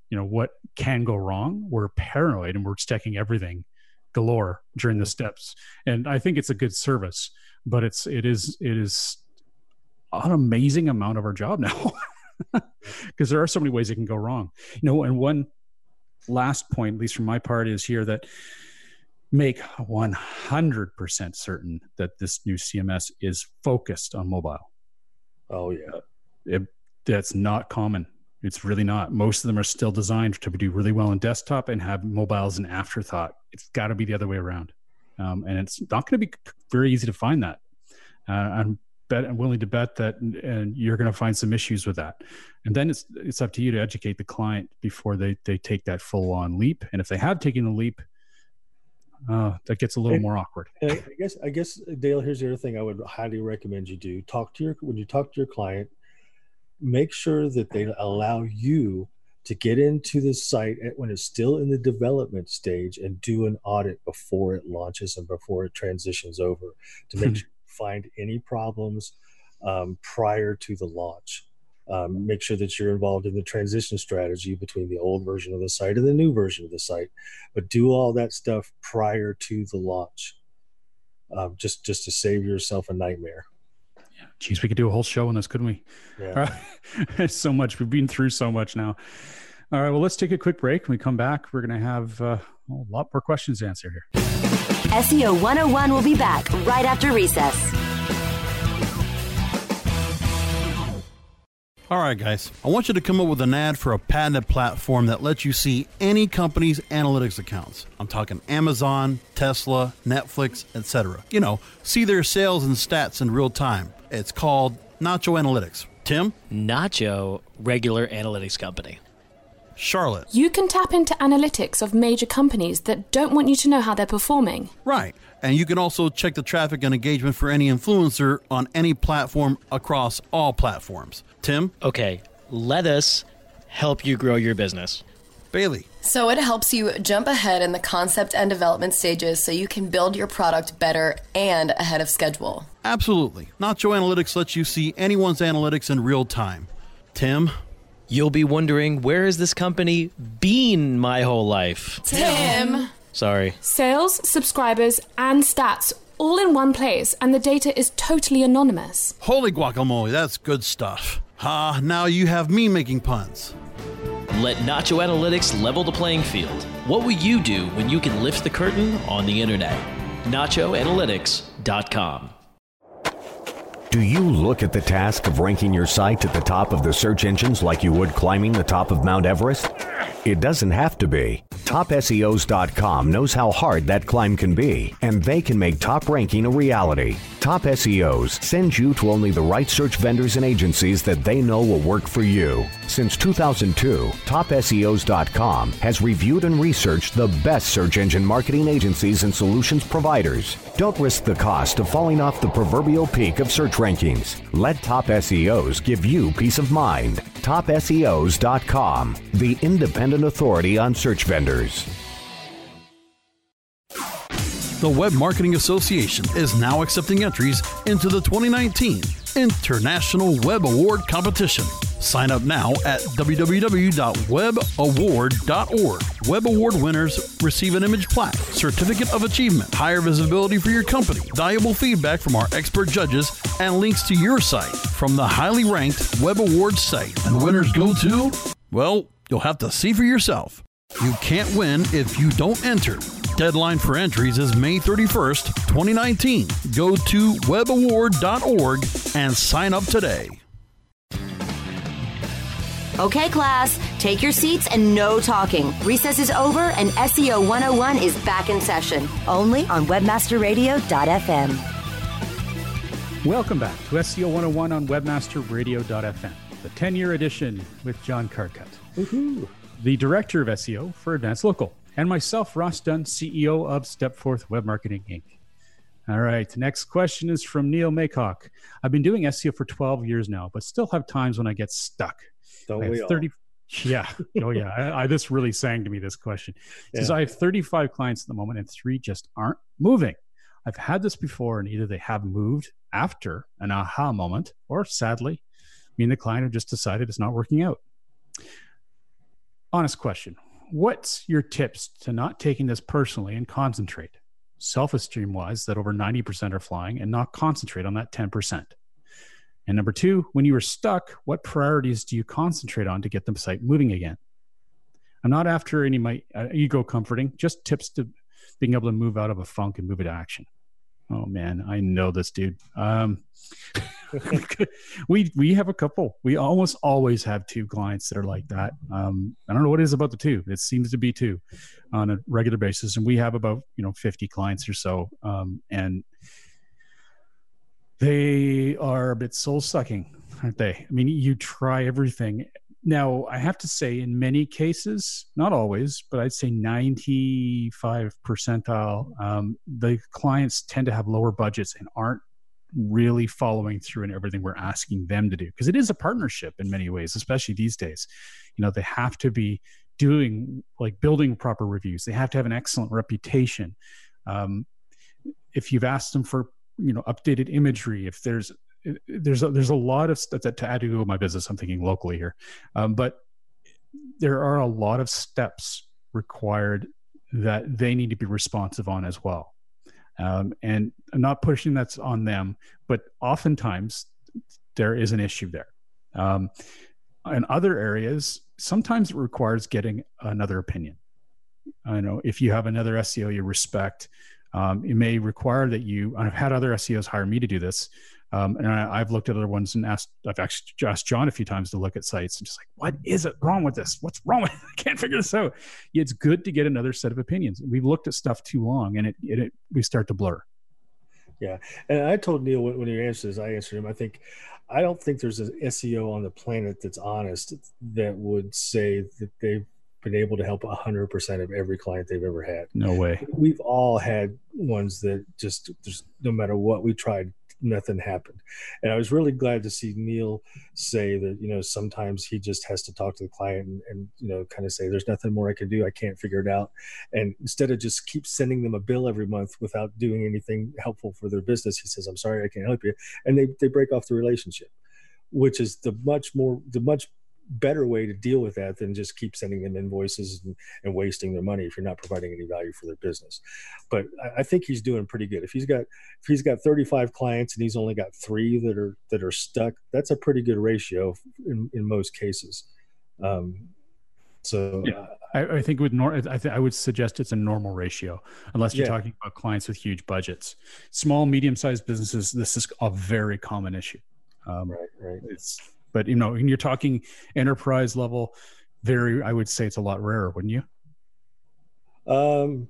you know, what can go wrong. We're paranoid and we're checking everything galore during the steps. And I think it's a good service, but it's, it is, it is an amazing amount of our job now because there are so many ways it can go wrong. You know, and one last point, at least from my part, is here that make one hundred percent certain that this new C M S is focused on mobile. Oh yeah. It, that's not common. It's really not. Most of them are still designed to do really well on desktop and have mobile as an afterthought. It's got to be the other way around. Um, and it's not going to be very easy to find that. Uh, I'm, bet, I'm willing to bet that and you're going to find some issues with that. And then it's it's up to you to educate the client before they, they take that full-on leap. And if they have taken the leap, uh, that gets a little and, more awkward. And I guess, I guess, Dale, here's the other thing I would highly recommend you do. Talk to your, when you talk to your client, make sure that they allow you to get into the site when it's still in the development stage and do an audit before it launches and before it transitions over to make sure you find any problems um, prior to the launch. Um, make sure that you're involved in the transition strategy between the old version of the site and the new version of the site, but do all that stuff prior to the launch, um, just, just to save yourself a nightmare. Geez, we could do a whole show on this, couldn't we? Yeah. Right. So much. We've been through so much now. All right. Well, let's take a quick break. When we come back, we're going to have uh, a lot more questions to answer here. S E O one oh one will be back right after recess. All right, guys. I want you to come up with an ad for a patented platform that lets you see any company's analytics accounts. I'm talking Amazon, Tesla, Netflix, et cetera. You know, see their sales and stats in real time. It's called Nacho Analytics. Tim? Nacho, regular analytics company. Charlotte? You can tap into analytics of major companies that don't want you to know how they're performing. Right. And you can also check the traffic and engagement for any influencer on any platform across all platforms. Tim? Okay, let us help you grow your business. Bailey? So it helps you jump ahead in the concept and development stages so you can build your product better and ahead of schedule. Absolutely. Nacho Analytics lets you see anyone's analytics in real time. Tim? You'll be wondering, where has this company been my whole life? Tim! Sorry. Sales, subscribers, and stats all in one place, and the data is totally anonymous. Holy guacamole, that's good stuff. Ah, now you have me making puns. Let Nacho Analytics level the playing field. What will you do when you can lift the curtain on the internet? nacho analytics dot com. Do you look at the task of ranking your site at the top of the search engines like you would climbing the top of Mount Everest? It doesn't have to be. top S E Os dot com knows how hard that climb can be, and they can make top ranking a reality. Top S E Os sends you to only the right search vendors and agencies that they know will work for you. Since two thousand two, top S E Os dot com has reviewed and researched the best search engine marketing agencies and solutions providers. Don't risk the cost of falling off the proverbial peak of search rankings. Let Top S E Os give you peace of mind. top S E Os dot com, the independent authority on search vendors. The Web Marketing Association is now accepting entries into the twenty nineteen International Web Award Competition. Sign up now at w w w dot web award dot org. Web Award winners receive an image plaque, certificate of achievement, higher visibility for your company, valuable feedback from our expert judges, and links to your site from the highly ranked Web Awards site. And the winners go to, well, you'll have to see for yourself. You can't win if you don't enter. Deadline for entries is May thirty-first, twenty nineteen. Go to web award dot org and sign up today. Okay, class, take your seats and no talking. Recess is over and S E O one oh one is back in session, only on webmaster radio dot f m. Welcome back to S E O one oh one on webmaster radio dot f m, the ten-year edition with John Carcutt, Woohoo. the Director of S E O for Advanced Local, and myself, Ross Dunn, C E O of Stepforth Web Marketing, Incorporated. All right, next question is from Neil Maycock. I've been doing S E O for twelve years now, but still have times when I get stuck. Don't I we have all? thirty Yeah. Oh, yeah. I, I, this really sang to me, this question. It says, Yeah. I have thirty-five clients at the moment and three just aren't moving. I've had this before, and either they have moved after an aha moment, or sadly, me and the client have just decided it's not working out. honest question. What's your tips to not taking this personally and concentrate? Self-esteem wise, that over ninety percent are flying, and not concentrate on that ten percent. And number two, when you are stuck, what priorities do you concentrate on to get the site moving again? I'm not after any of my uh, ego comforting, just tips to being able to move out of a funk and move into action. Oh man, I know this dude. Um, we we have a couple. We almost always have two clients that are like that. Um, I don't know what it is about the two. It seems to be two on a regular basis, and we have about you know fifty clients or so, um, and they are a bit soul sucking, aren't they? I mean, you try everything. Now, I have to say, in many cases, not always, but I'd say ninety-five percentile, um, the clients tend to have lower budgets and aren't really following through in everything we're asking them to do. Because it is a partnership in many ways, especially these days. You know, they have to be doing, like building proper reviews. They have to have an excellent reputation. Um, if you've asked them for, you know, updated imagery, if there's There's a, there's a lot of stuff that to add to my business. I'm thinking locally here, um, but there are a lot of steps required that they need to be responsive on as well. Um, and I'm not pushing that's on them, but oftentimes there is an issue there. Um, in other areas, sometimes it requires getting another opinion. I know if you have another S E O you respect, um, it may require that you. I've had other S E Os hire me to do this. Um, and I, I've looked at other ones and asked, I've actually asked John a few times to look at sites and just like, what is it wrong with this? What's wrong with it? I can't figure this out. It's good to get another set of opinions. We've looked at stuff too long and it, it, it we start to blur. Yeah. And I told Neil when, when he answered this, I answered him, I think, I don't think there's an S E O on the planet that's honest that would say that they've been able to help one hundred percent of every client they've ever had. No way. We've all had ones that just, just no matter what we tried, nothing happened. And I was really glad to see Neil say that, you know, sometimes he just has to talk to the client and, and, you know, kind of say, there's nothing more I can do. I can't figure it out. And instead of just keep sending them a bill every month without doing anything helpful for their business, he says, I'm sorry, I can't help you. And they, they break off the relationship, which is the much more, the much better way to deal with that than just keep sending them invoices and, and wasting their money if you're not providing any value for their business. But I, I think he's doing pretty good. If he's got if he's got thirty-five clients and he's only got three that are that are stuck, that's a pretty good ratio in, in most cases. Um, so yeah, I, I think with nor I, th- I would suggest it's a normal ratio, unless you're yeah. talking about clients with huge budgets. Small, medium-sized businesses, this is a very common issue. Um, right, right. It's But, you know, when you're talking enterprise level, very, I would say it's a lot rarer, wouldn't you? Um,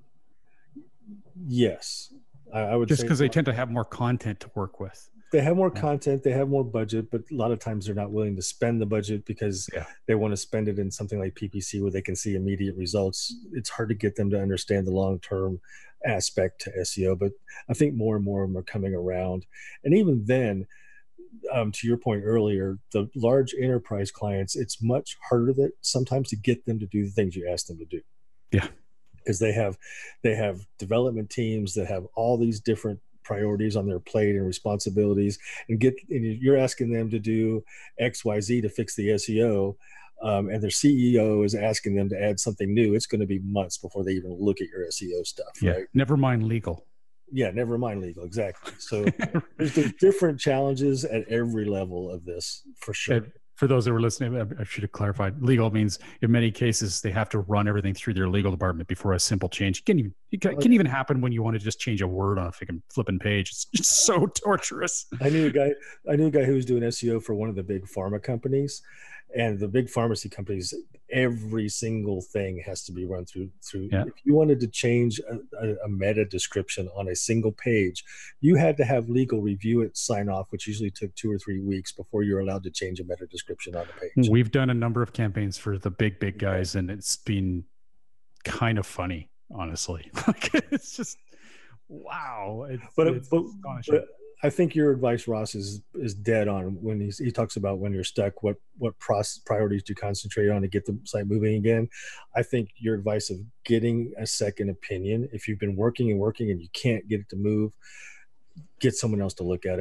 yes, I, I would just because they more. tend to have more content to work with. They have more yeah. content, they have more budget, but a lot of times they're not willing to spend the budget because yeah. they want to spend it in something like P P C where they can see immediate results. It's hard to get them to understand the long-term aspect to S E O, but I think more and more of them are coming around. And even then, Um, to your point earlier, the large enterprise clients, it's much harder that sometimes to get them to do the things you ask them to do. Yeah. Because they have, they have development teams that have all these different priorities on their plate and responsibilities, and get, and you're asking them to do X, Y, Z to fix the S E O. Um, and their C E O is asking them to add something new. It's going to be months before they even look at your S E O stuff. Yeah. Right? Never mind legal. Yeah, never mind legal. Exactly. So there's, there's different challenges at every level of this, for sure. And for those that were listening, I should have clarified. Legal means in many cases they have to run everything through their legal department before a simple change. It can even, it can, it can even happen when you want to just change a word on a freaking flipping page. It's just so torturous. I knew a guy. I knew a guy who was doing S E O for one of the big pharma companies, and the big pharmacy companies. Every single thing has to be run through. Through. Yeah. If you wanted to change a, a, a meta description on a single page, you had to have legal review it, sign off, which usually took two or three weeks before you're allowed to change a meta description on the page. We've done a number of campaigns for the big, big guys, and it's been kind of funny, honestly. It's just wow. It's, but, it's but, astonishing. But I think your advice, Ross, is is dead on when he's, he talks about when you're stuck, what what pros, priorities do you concentrate on to get the site moving again. I think your advice of getting a second opinion, if you've been working and working and you can't get it to move, get someone else to look at it.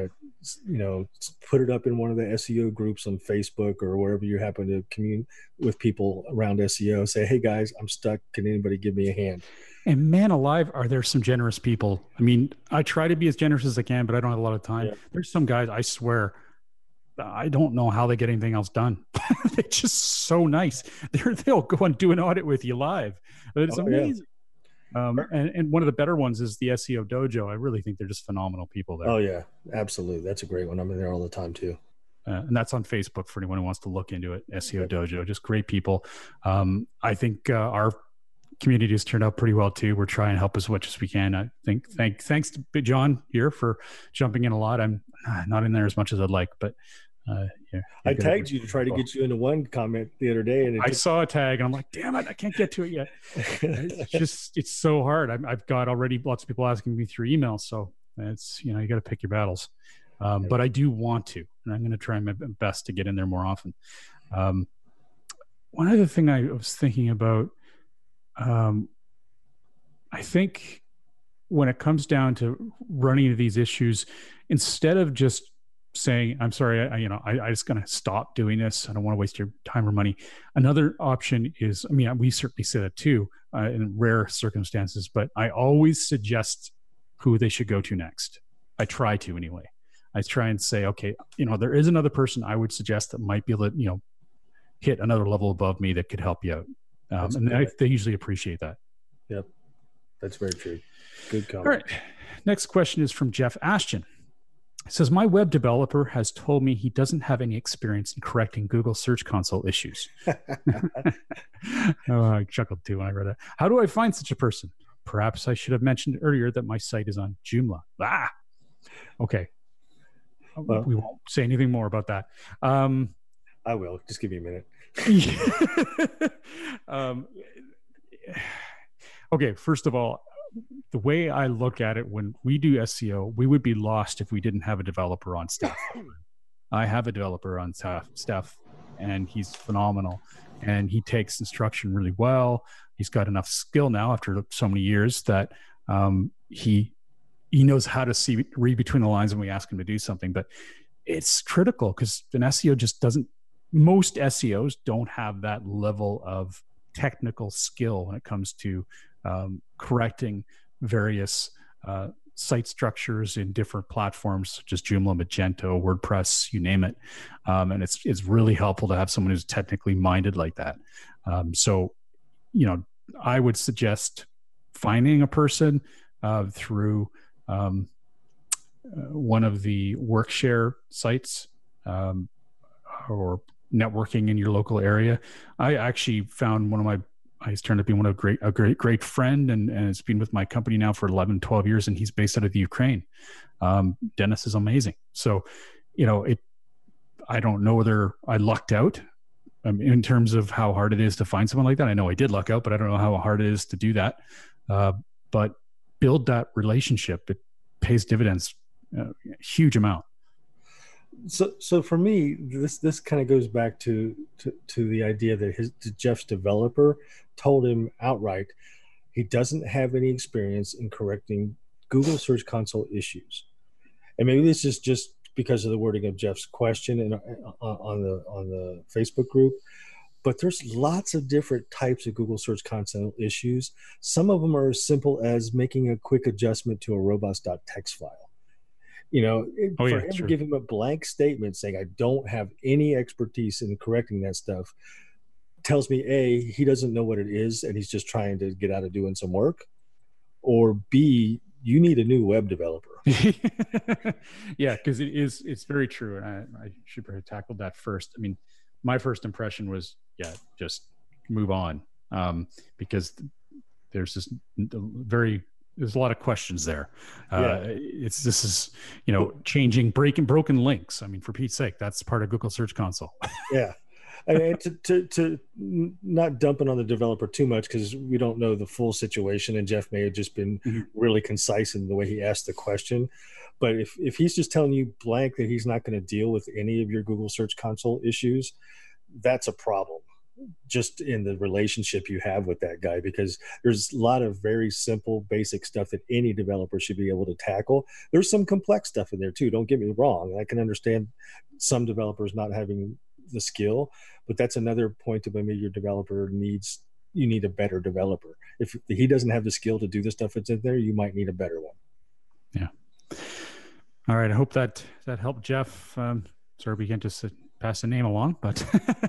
you know, put it up in one of the S E O groups on Facebook or wherever you happen to commune with people around S E O. Say, hey guys, I'm stuck. Can anybody give me a hand? And man alive, are there some generous people? I mean, I try to be as generous as I can, but I don't have a lot of time. Yeah. There's some guys, I swear, I don't know how they get anything else done. They're just so nice. They're, they'll go and do an audit with you live. It's oh, amazing. Yeah. Um, and, and one of the better ones is the S E O Dojo. I really think they're just phenomenal people there. Oh, yeah, absolutely. That's a great one. I'm in there all the time, too. Uh, and that's on Facebook for anyone who wants to look into it. S E O Dojo, just great people. Um, I think uh, our community has turned out pretty well too. We're trying to help as much as we can. I think thank thanks to John here for jumping in a lot. I'm not in there as much as I'd like, but uh, yeah. I tagged you to try to get you into one comment the other day, and it I just... saw a tag, and I'm like, damn it, I can't get to it yet. It's just it's so hard. I'm, I've got already lots of people asking me through email, so it's you know you got to pick your battles. Um, yeah. But I do want to, and I'm going to try my best to get in there more often. Um, one other thing I was thinking about. Um, I think when it comes down to running into these issues, instead of just saying, I'm sorry, I, you know, I, I just going to stop doing this. I don't want to waste your time or money. Another option is, I mean, we certainly say that too, uh, in rare circumstances, but I always suggest who they should go to next. I try to anyway. I try and say, okay, you know, there is another person I would suggest that might be able to, you know, hit another level above me that could help you out. Um, and I, they usually appreciate that. Yep. That's very true. Good comment. All right. Next question is from Jeff Ashton. It says, my web developer has told me he doesn't have any experience in correcting Google Search Console issues. Oh, I chuckled too when I read that. How do I find such a person? Perhaps I should have mentioned earlier that my site is on Joomla. Ah, okay. Well, we won't say anything more about that. Um, I will. Just give me a minute. um, okay, first of all, the way I look at it, when we do S E O, we would be lost if we didn't have a developer on staff. I have a developer on staff, staff, and he's phenomenal. And he takes instruction really well. He's got enough skill now after so many years that um, he he knows how to see read between the lines when we ask him to do something. But it's critical because an S E O just doesn't. Most S E Os don't have that level of technical skill when it comes to um, correcting various uh, site structures in different platforms, such as Joomla, Magento, WordPress, you name it. Um, and it's it's really helpful to have someone who's technically minded like that. Um, so, you know, I would suggest finding a person uh, through um, uh, one of the Workshare sites um, or networking in your local area. I actually found one of my, he's turned out to be one of a great, a great, great friend, and, and it's been with my company now for eleven, twelve years, and he's based out of the Ukraine. Um, Dennis is amazing. So, you know, it, I don't know whether I lucked out um, in terms of how hard it is to find someone like that. I know I did luck out, but I don't know how hard it is to do that. Uh, but build that relationship. It pays dividends a huge amount. So, so for me, this this kind of goes back to, to to the idea that his Jeff's developer told him outright he doesn't have any experience in correcting Google Search Console issues, and maybe this is just because of the wording of Jeff's question and uh, on the on the Facebook group. But there's lots of different types of Google Search Console issues. Some of them are as simple as making a quick adjustment to a robots.txt file. You know, it, oh, for yeah, him true. to give him a blank statement saying, I don't have any expertise in correcting that stuff, tells me, A, he doesn't know what it is and he's just trying to get out of doing some work, or B, you need a new web developer. Yeah, because it is, it's very true. And I, I should have tackled that first. I mean, my first impression was, yeah, just move on, um, because there's this very, there's a lot of questions there. Uh, yeah. It's, this is, you know, changing, breaking, broken links. I mean, for Pete's sake, that's part of Google Search Console. Yeah. I mean, to, to, to not dumping on the developer too much, because we don't know the full situation, and Jeff may have just been mm-hmm. really concise in the way he asked the question. But if, if he's just telling you blank that he's not going to deal with any of your Google Search Console issues, that's a problem. just in the relationship you have with that guy, because there's a lot of very simple, basic stuff that any developer should be able to tackle. There's some complex stuff in there too. Don't get me wrong. I can understand some developers not having the skill, but that's another point of maybe your developer needs, you need a better developer. If he doesn't have the skill to do the stuff that's in there, you might need a better one. Yeah. All right. I hope that that helped, Jeff. Um, sorry, we can't just uh, pass the name along, but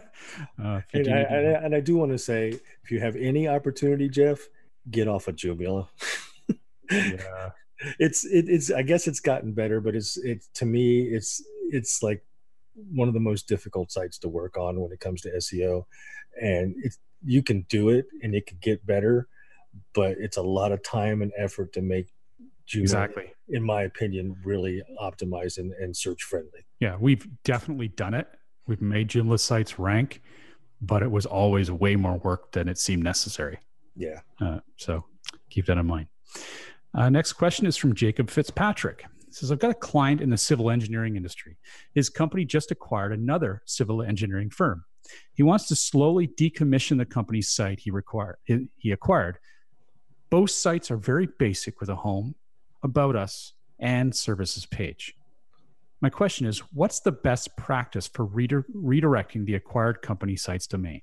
uh, and, I, and, I, and I do want to say, if you have any opportunity, Jeff, get off of Joomla. Yeah. It's it, it's I guess it's gotten better, but it's it's to me it's it's like one of the most difficult sites to work on when it comes to S E O, and it's you can do it and it can get better, but it's a lot of time and effort to make Joomla, exactly, in my opinion, really optimized and, and search friendly. Yeah, we've definitely done it. We've made Joomla sites rank, but it was always way more work than it seemed necessary. Yeah. Uh, so keep that in mind. Uh, next question is from Jacob Fitzpatrick. He says, I've got a client in the civil engineering industry. His company just acquired another civil engineering firm. He wants to slowly decommission the company's site he, required, he acquired. Both sites are very basic with a home, about us, and services page. My question is, what's the best practice for reder- redirecting the acquired company site's domain?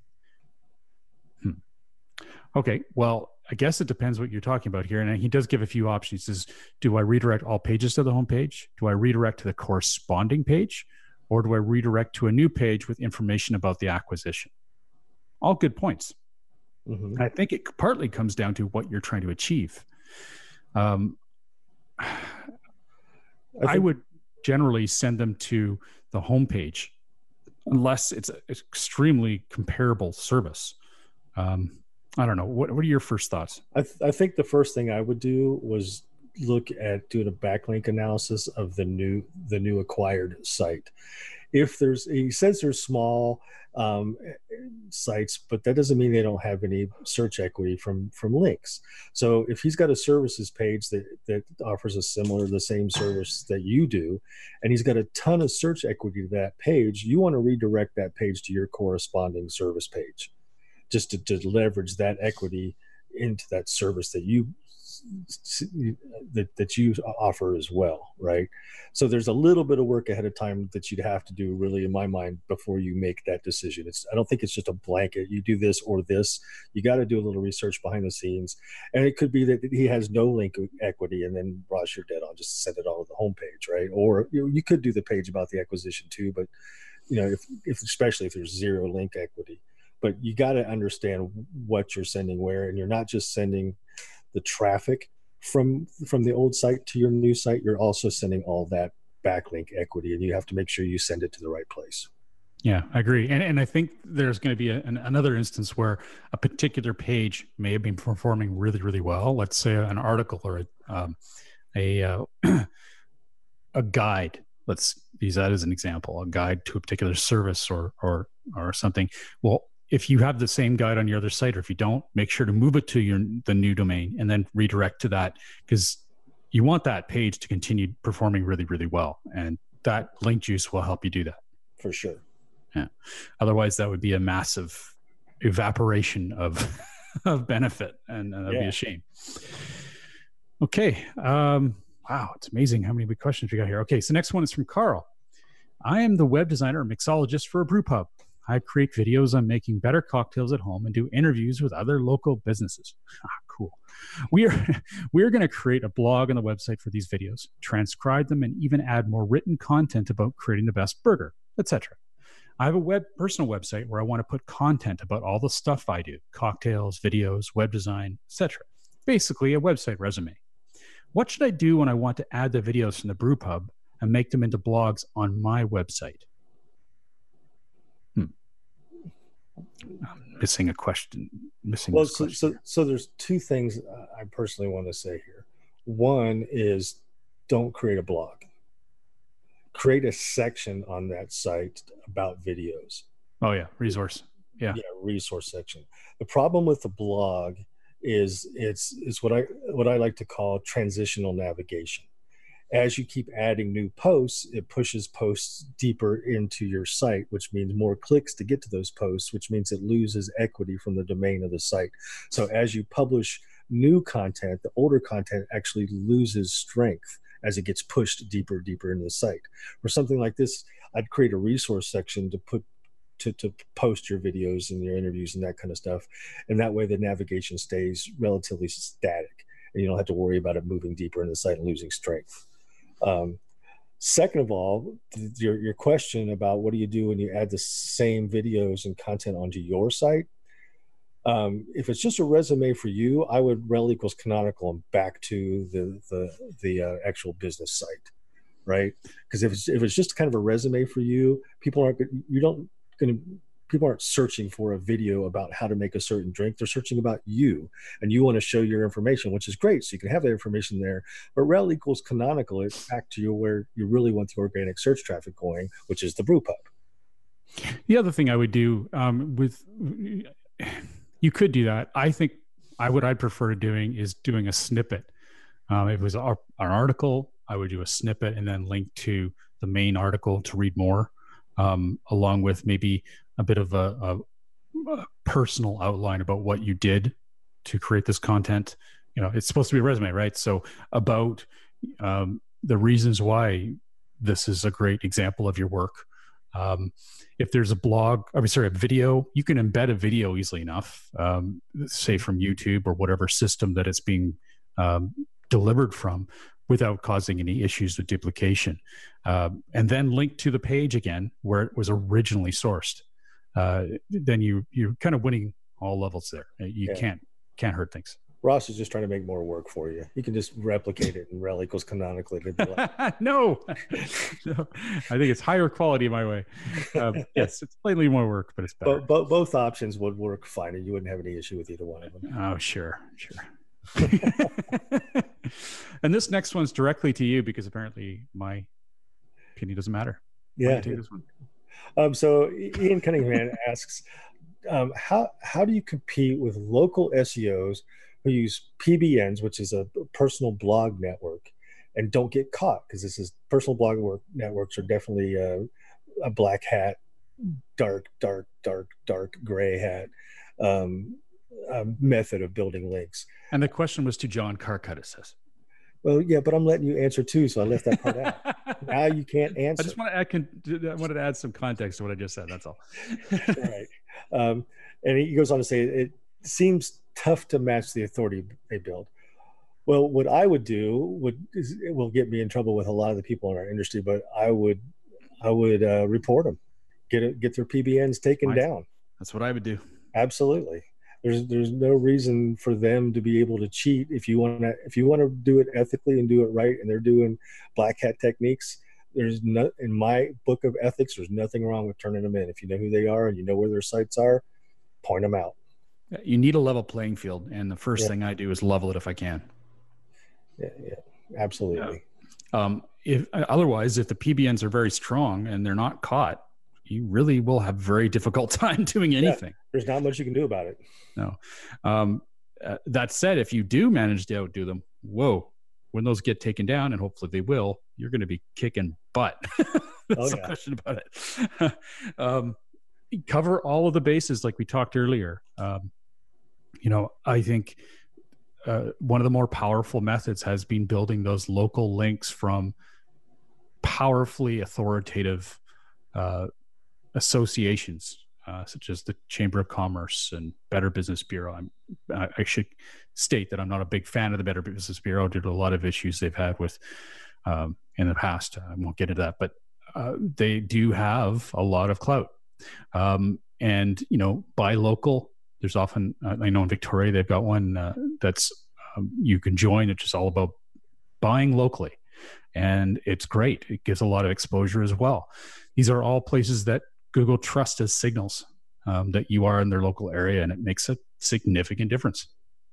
Hmm. Okay, well, I guess it depends what you're talking about here. And he does give a few options. He says, do I redirect all pages to the home page? Do I redirect to the corresponding page? Or do I redirect to a new page with information about the acquisition? All good points. Mm-hmm. I think it partly comes down to what you're trying to achieve. Um, I, think- I would generally send them to the homepage unless it's an extremely comparable service. Um, I don't know. What, what are your first thoughts? I, th- I think the first thing I would do was look at doing a backlink analysis of the new the new acquired site. If there's, he says there's small um, sites, but that doesn't mean they don't have any search equity from from links. So if he's got a services page that that offers a similar, the same service that you do, and he's got a ton of search equity to that page, you want to redirect that page to your corresponding service page, just to, to leverage that equity into that service that you that, that you offer as well, right? So there's a little bit of work ahead of time that you'd have to do, really, in my mind, before you make that decision. It's I don't think it's just a blanket, you do this or this. You got to do a little research behind the scenes. And it could be that he has no link equity, and then, Ross, you're dead on, just send it all to the homepage, right? Or you know, you could do the page about the acquisition too, but you know, if, if especially if there's zero link equity. But you got to understand what you're sending where, and you're not just sending the traffic from from the old site to your new site. You're also sending all that backlink equity, and you have to make sure you send it to the right place. Yeah, I agree. And and I think there's going to be a, an, another instance where a particular page may have been performing really, really well. Let's say an article or a um, a uh, a guide. Let's use that as an example, a guide to a particular service or or or something. Well, if you have the same guide on your other site, or if you don't, make sure to move it to your the new domain and then redirect to that, because you want that page to continue performing really, really well. And that link juice will help you do that. For sure. Yeah. Otherwise, that would be a massive evaporation of, of benefit, and that'd yeah. be a shame. Okay. Um, wow. It's amazing how many questions we got here. Okay. So next one is from Carl. I am the web designer and mixologist for a brew pub. I create videos on making better cocktails at home and do interviews with other local businesses. Ah, cool. We are we are going to create a blog on the website for these videos, transcribe them, and even add more written content about creating the best burger, et cetera. I have a web personal website where I want to put content about all the stuff I do: cocktails, videos, web design, et cetera. Basically, a website resume. What should I do when I want to add the videos from the brew pub and make them into blogs on my website? I'm missing a question. Missing. Well, so, question so so there's two things I personally want to say here. One is, don't create a blog. Create a section on that site about videos. Oh yeah, resource. Yeah, yeah, resource section. The problem with the blog is it's it's what I what I like to call transitional navigation. as you keep adding new posts, it pushes posts deeper into your site, which means more clicks to get to those posts, which means it loses equity from the domain of the site. So as you publish new content, the older content actually loses strength as it gets pushed deeper, deeper into the site. For something like this, I'd create a resource section to put to, to post your videos and your interviews and that kind of stuff. And that way the navigation stays relatively static and you don't have to worry about it moving deeper into the site and losing strength. Um, second of all, th- your, your question about what do you do when you add the same videos and content onto your site? Um, if it's just a resume for you, I would rel equals canonical and back to the the, the uh, actual business site, right? Because if it's if it's just kind of a resume for you, people aren't you don't going to people aren't searching for a video about how to make a certain drink. They're searching about you, and you want to show your information, which is great. So you can have that information there. But rel equals canonical. It's back to you where you really want the organic search traffic going, which is the Brewpub. The other thing I would do um, with you could do that. I think I what I'd prefer doing is doing a snippet. Um, if it was our, an article, I would do a snippet and then link to the main article to read more, um, along with maybe a bit of a, a, a personal outline about what you did to create this content. You know, it's supposed to be a resume, right? So about um, the reasons why this is a great example of your work. Um, if there's a blog, I mean, sorry, a video, you can embed a video easily enough, um, say from YouTube or whatever system that it's being um, delivered from without causing any issues with duplication. Um, and then link to the page again where it was originally sourced. Uh, then you, you're kind of winning all levels there. You Yeah. can't, can't hurt things. Ross is just trying to make more work for you. You can just replicate it and rel equals canonically. no, no, I think it's higher quality my way. Um, yes, it's slightly more work, but it's better. But, but both options would work fine, and you wouldn't have any issue with either one of them. Oh, sure, sure. And this next one's directly to you because apparently my opinion doesn't matter. Why don't Yeah. you take this one? Um, so Ian Cunningham asks, um, how how do you compete with local S E Os who use P B Ns, which is a personal blog network, and don't get caught? Because this is personal blog work, networks are definitely uh, a black hat, dark, dark, dark, dark gray hat um, uh, method of building links. And the question was to John Carcutt, it says. Well, yeah, but I'm letting you answer too, so I left that part out. Now you can't answer. I just want to add, con- I wanted to add some context to what I just said. That's all. Right. Um, and he goes on to say, it seems tough to match the authority they build. Well, what I would do would is, it will get me in trouble with a lot of the people in our industry, but I would, I would uh, report them, get it, get their P B Ns taken Right. down. That's what I would do. Absolutely. There's there's no reason for them to be able to cheat. If you want to if you want to do it ethically and do it right, and they're doing black hat techniques, there's no in my book of ethics. There's nothing wrong with turning them in. If you know who they are and you know where their sites are, point them out. You need a level playing field, and the first Yeah. thing I do is level it if I can. Yeah, yeah, absolutely. Um, if otherwise, if the P B Ns are very strong and they're not caught, you really will have a very difficult time doing anything. Yeah, there's not much you can do about it. No. Um, uh, that said, if you do manage to outdo them, whoa, when those get taken down, and hopefully they will, you're going to be kicking butt. There's Oh, no yeah. question about it. um, cover all of the bases like we talked earlier. Um, you know, I think uh, one of the more powerful methods has been building those local links from powerfully authoritative uh, associations, uh, such as the Chamber of Commerce and Better Business Bureau. I'm, I, I should state that I'm not a big fan of the Better Business Bureau due to a lot of issues they've had with um, in the past. I won't get into that, but uh, they do have a lot of clout. Um, and, you know, buy local. There's often, uh, I know in Victoria, they've got one uh, that's um, you can join. It's just all about buying locally. And it's great. It gives a lot of exposure as well. These are all places that Google trusts as signals um, that you are in their local area, and it makes a significant difference.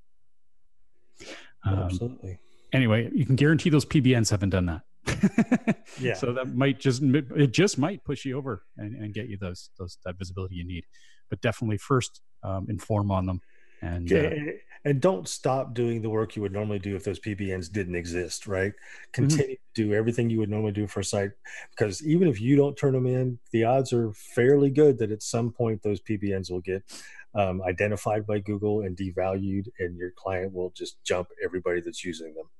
Um, Absolutely. Anyway, you can guarantee those P B Ns haven't done that. Yeah. So that might just, it just might push you over and, and get you those, those, that visibility you need. But definitely first um, inform on them. And uh, And, and don't stop doing the work you would normally do if those P B Ns didn't exist, right? Continue mm-hmm. to do everything you would normally do for a site, because even if you don't turn them in, the odds are fairly good that at some point those P B Ns will get um, identified by Google and devalued, and your client will just jump everybody that's using them.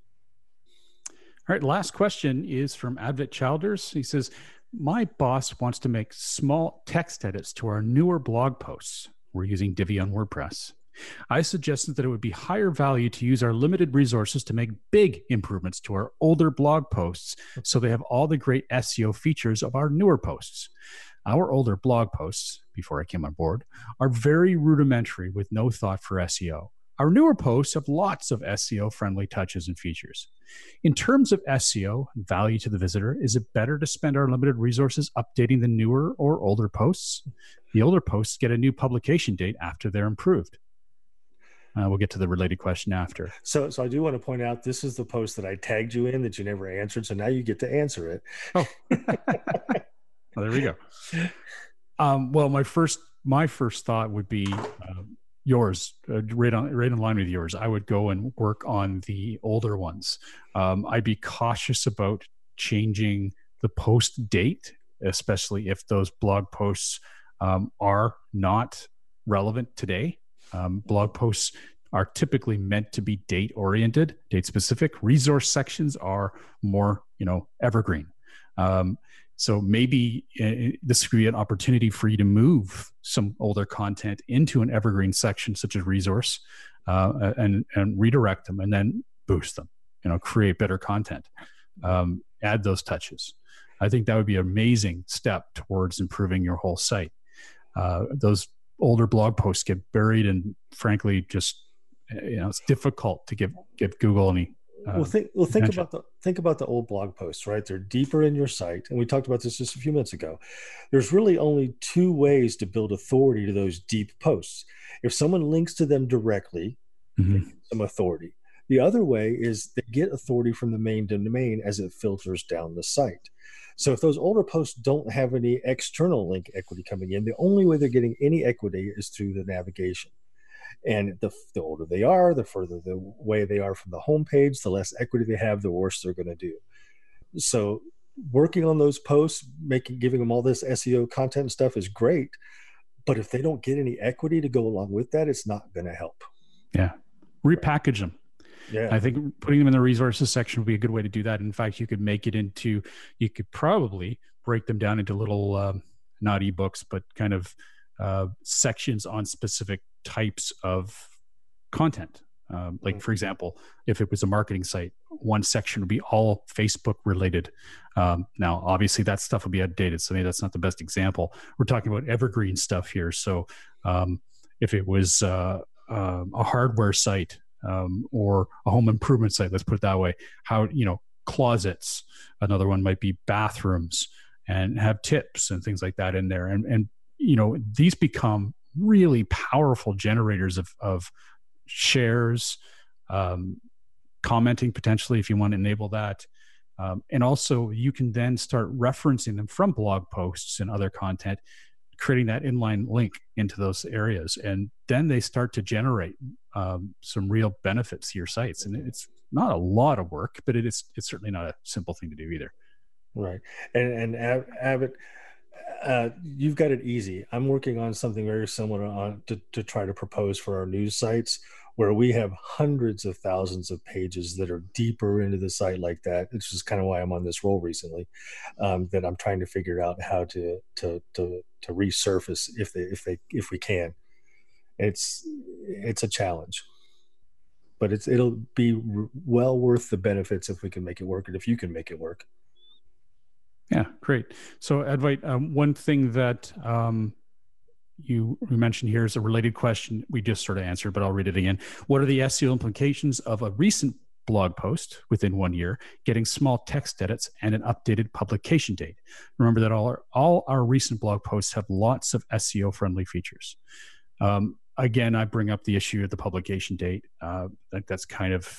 All right, last question is from Advent Childers. He says, my boss wants to make small text edits to our newer blog posts. We're using Divi on WordPress. I suggested that it would be higher value to use our limited resources to make big improvements to our older blog posts so they have all the great S E O features of our newer posts. Our older blog posts, before I came on board, are very rudimentary with no thought for S E O. Our newer posts have lots of S E O-friendly touches and features. In terms of S E O and value to the visitor, is it better to spend our limited resources updating the newer or older posts? The older posts get a new publication date after they're improved. Uh, we'll get to the related question after. So, so I do want to point out, this is the post that I tagged you in that you never answered. So now you get to answer it. Oh, well, there we go. Um, well, my first, my first thought would be uh, yours, uh, right on, right in line with yours. I would go and work on the older ones. Um, I'd be cautious about changing the post date, especially if those blog posts um, are not relevant today. Um, blog posts are typically meant to be date oriented, date specific. Resource sections are more, you know, evergreen. Um, so maybe uh, this could be an opportunity for you to move some older content into an evergreen section, such as resource, uh, and and redirect them, and then boost them. You know, create better content. Um, add those touches. I think that would be an amazing step towards improving your whole site. Uh, those older blog posts get buried, and frankly, just you know, it's difficult to give give Google any. Uh, well, think well think attention. about the think about the old blog posts, right? They're deeper in your site, and we talked about this just a few minutes ago. There's really only two ways to build authority to those deep posts. If someone links to them directly, mm-hmm. they get some authority. The other way is they get authority from the main domain as it filters down the site. So if those older posts don't have any external link equity coming in, the only way they're getting any equity is through the navigation. And the, the older they are, the further the way they are from the homepage, the less equity they have, the worse they're going to do. So working on those posts, making giving them all this S E O content and stuff is great. But if they don't get any equity to go along with that, it's not going to help. Yeah. Repackage them. Yeah. I think putting them in the resources section would be a good way to do that. In fact, you could make it into, you could probably break them down into little, um, not ebooks, but kind of uh, sections on specific types of content. Um, like, mm-hmm. for example, if it was a marketing site, one section would be all Facebook related. Um, now, obviously, that stuff would be outdated, so maybe that's not the best example. We're talking about evergreen stuff here. So um, if it was uh, uh, a hardware site, Um, or a home improvement site, let's put it that way. How, you know, closets, another one might be bathrooms, and have tips and things like that in there. And, and you know, these become really powerful generators of, of shares, um, commenting potentially if you want to enable that. Um, and also you can then start referencing them from blog posts and other content, creating that inline link into those areas. And then they start to generate um, some real benefits to your sites. And it's not a lot of work, but it is, it's certainly not a simple thing to do either. Right. And, and Abbott, uh, you've got it easy. I'm working on something very similar on to, to try to propose for our news sites, where we have hundreds of thousands of pages that are deeper into the site like that. It's just kind of why I'm on this role recently, um, that I'm trying to figure out how to, to, to, to resurface if they, if they, if we can. It's, it's a challenge, but it's, it'll be r- well worth the benefits if we can make it work, and if you can make it work. Yeah, great. So Advait, um, one thing that, um, You, you mentioned here is a related question we just sort of answered, but I'll read it again. What are the S E O implications of a recent blog post within one year getting small text edits and an updated publication date? Remember that all our, all our recent blog posts have lots of S E O-friendly features. Um, again, I bring up the issue of the publication date. Uh, I think that's kind of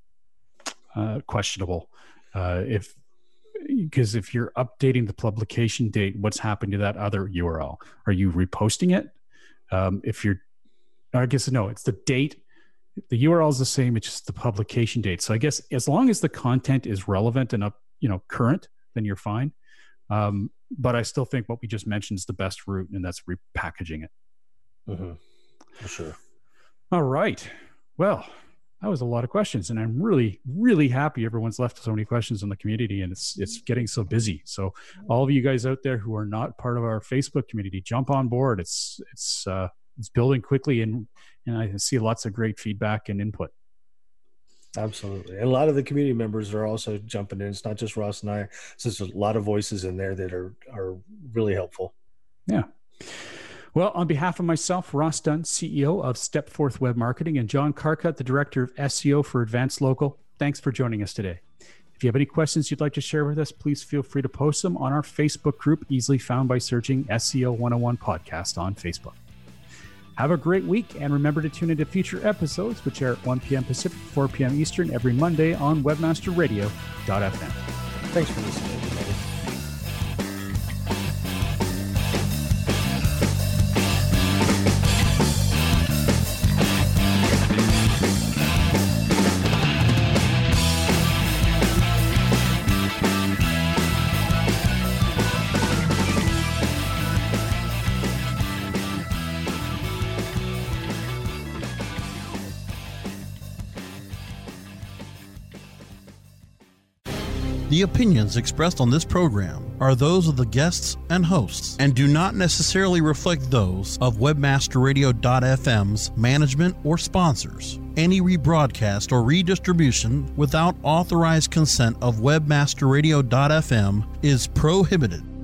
uh, questionable. Uh, if Because if you're updating the publication date, what's happened to that other U R L? Are you reposting it? Um, if you're, I guess no, it's the date The U R L is the same. It's just the publication date. So I guess as long as the content is relevant and up, you know, current, then you're fine. Um, but I still think what we just mentioned is the best route, and that's repackaging it. Mm-hmm. For sure. All right. Well, that was a lot of questions, and I'm really, really happy everyone's left so many questions in the community, and it's it's getting so busy. So all of you guys out there who are not part of our Facebook community, jump on board. It's it's uh, it's building quickly, and and I see lots of great feedback and input. Absolutely. And a lot of the community members are also jumping in. It's not just Ross and I. So there's a lot of voices in there that are are really helpful. Yeah. Well, on behalf of myself, Ross Dunn, C E O of Stepforth Web Marketing, and John Carcutt, the Director of S E O for Advanced Local, thanks for joining us today. If you have any questions you'd like to share with us, please feel free to post them on our Facebook group, easily found by searching S E O one oh one Podcast on Facebook. Have a great week, and remember to tune into future episodes, which are at one p.m. Pacific, four p.m. Eastern, every Monday on webmaster radio dot f m. Thanks for listening, everybody. The opinions expressed on this program are those of the guests and hosts and do not necessarily reflect those of webmaster radio dot f m's management or sponsors. Any rebroadcast or redistribution without authorized consent of webmaster radio dot f m is prohibited.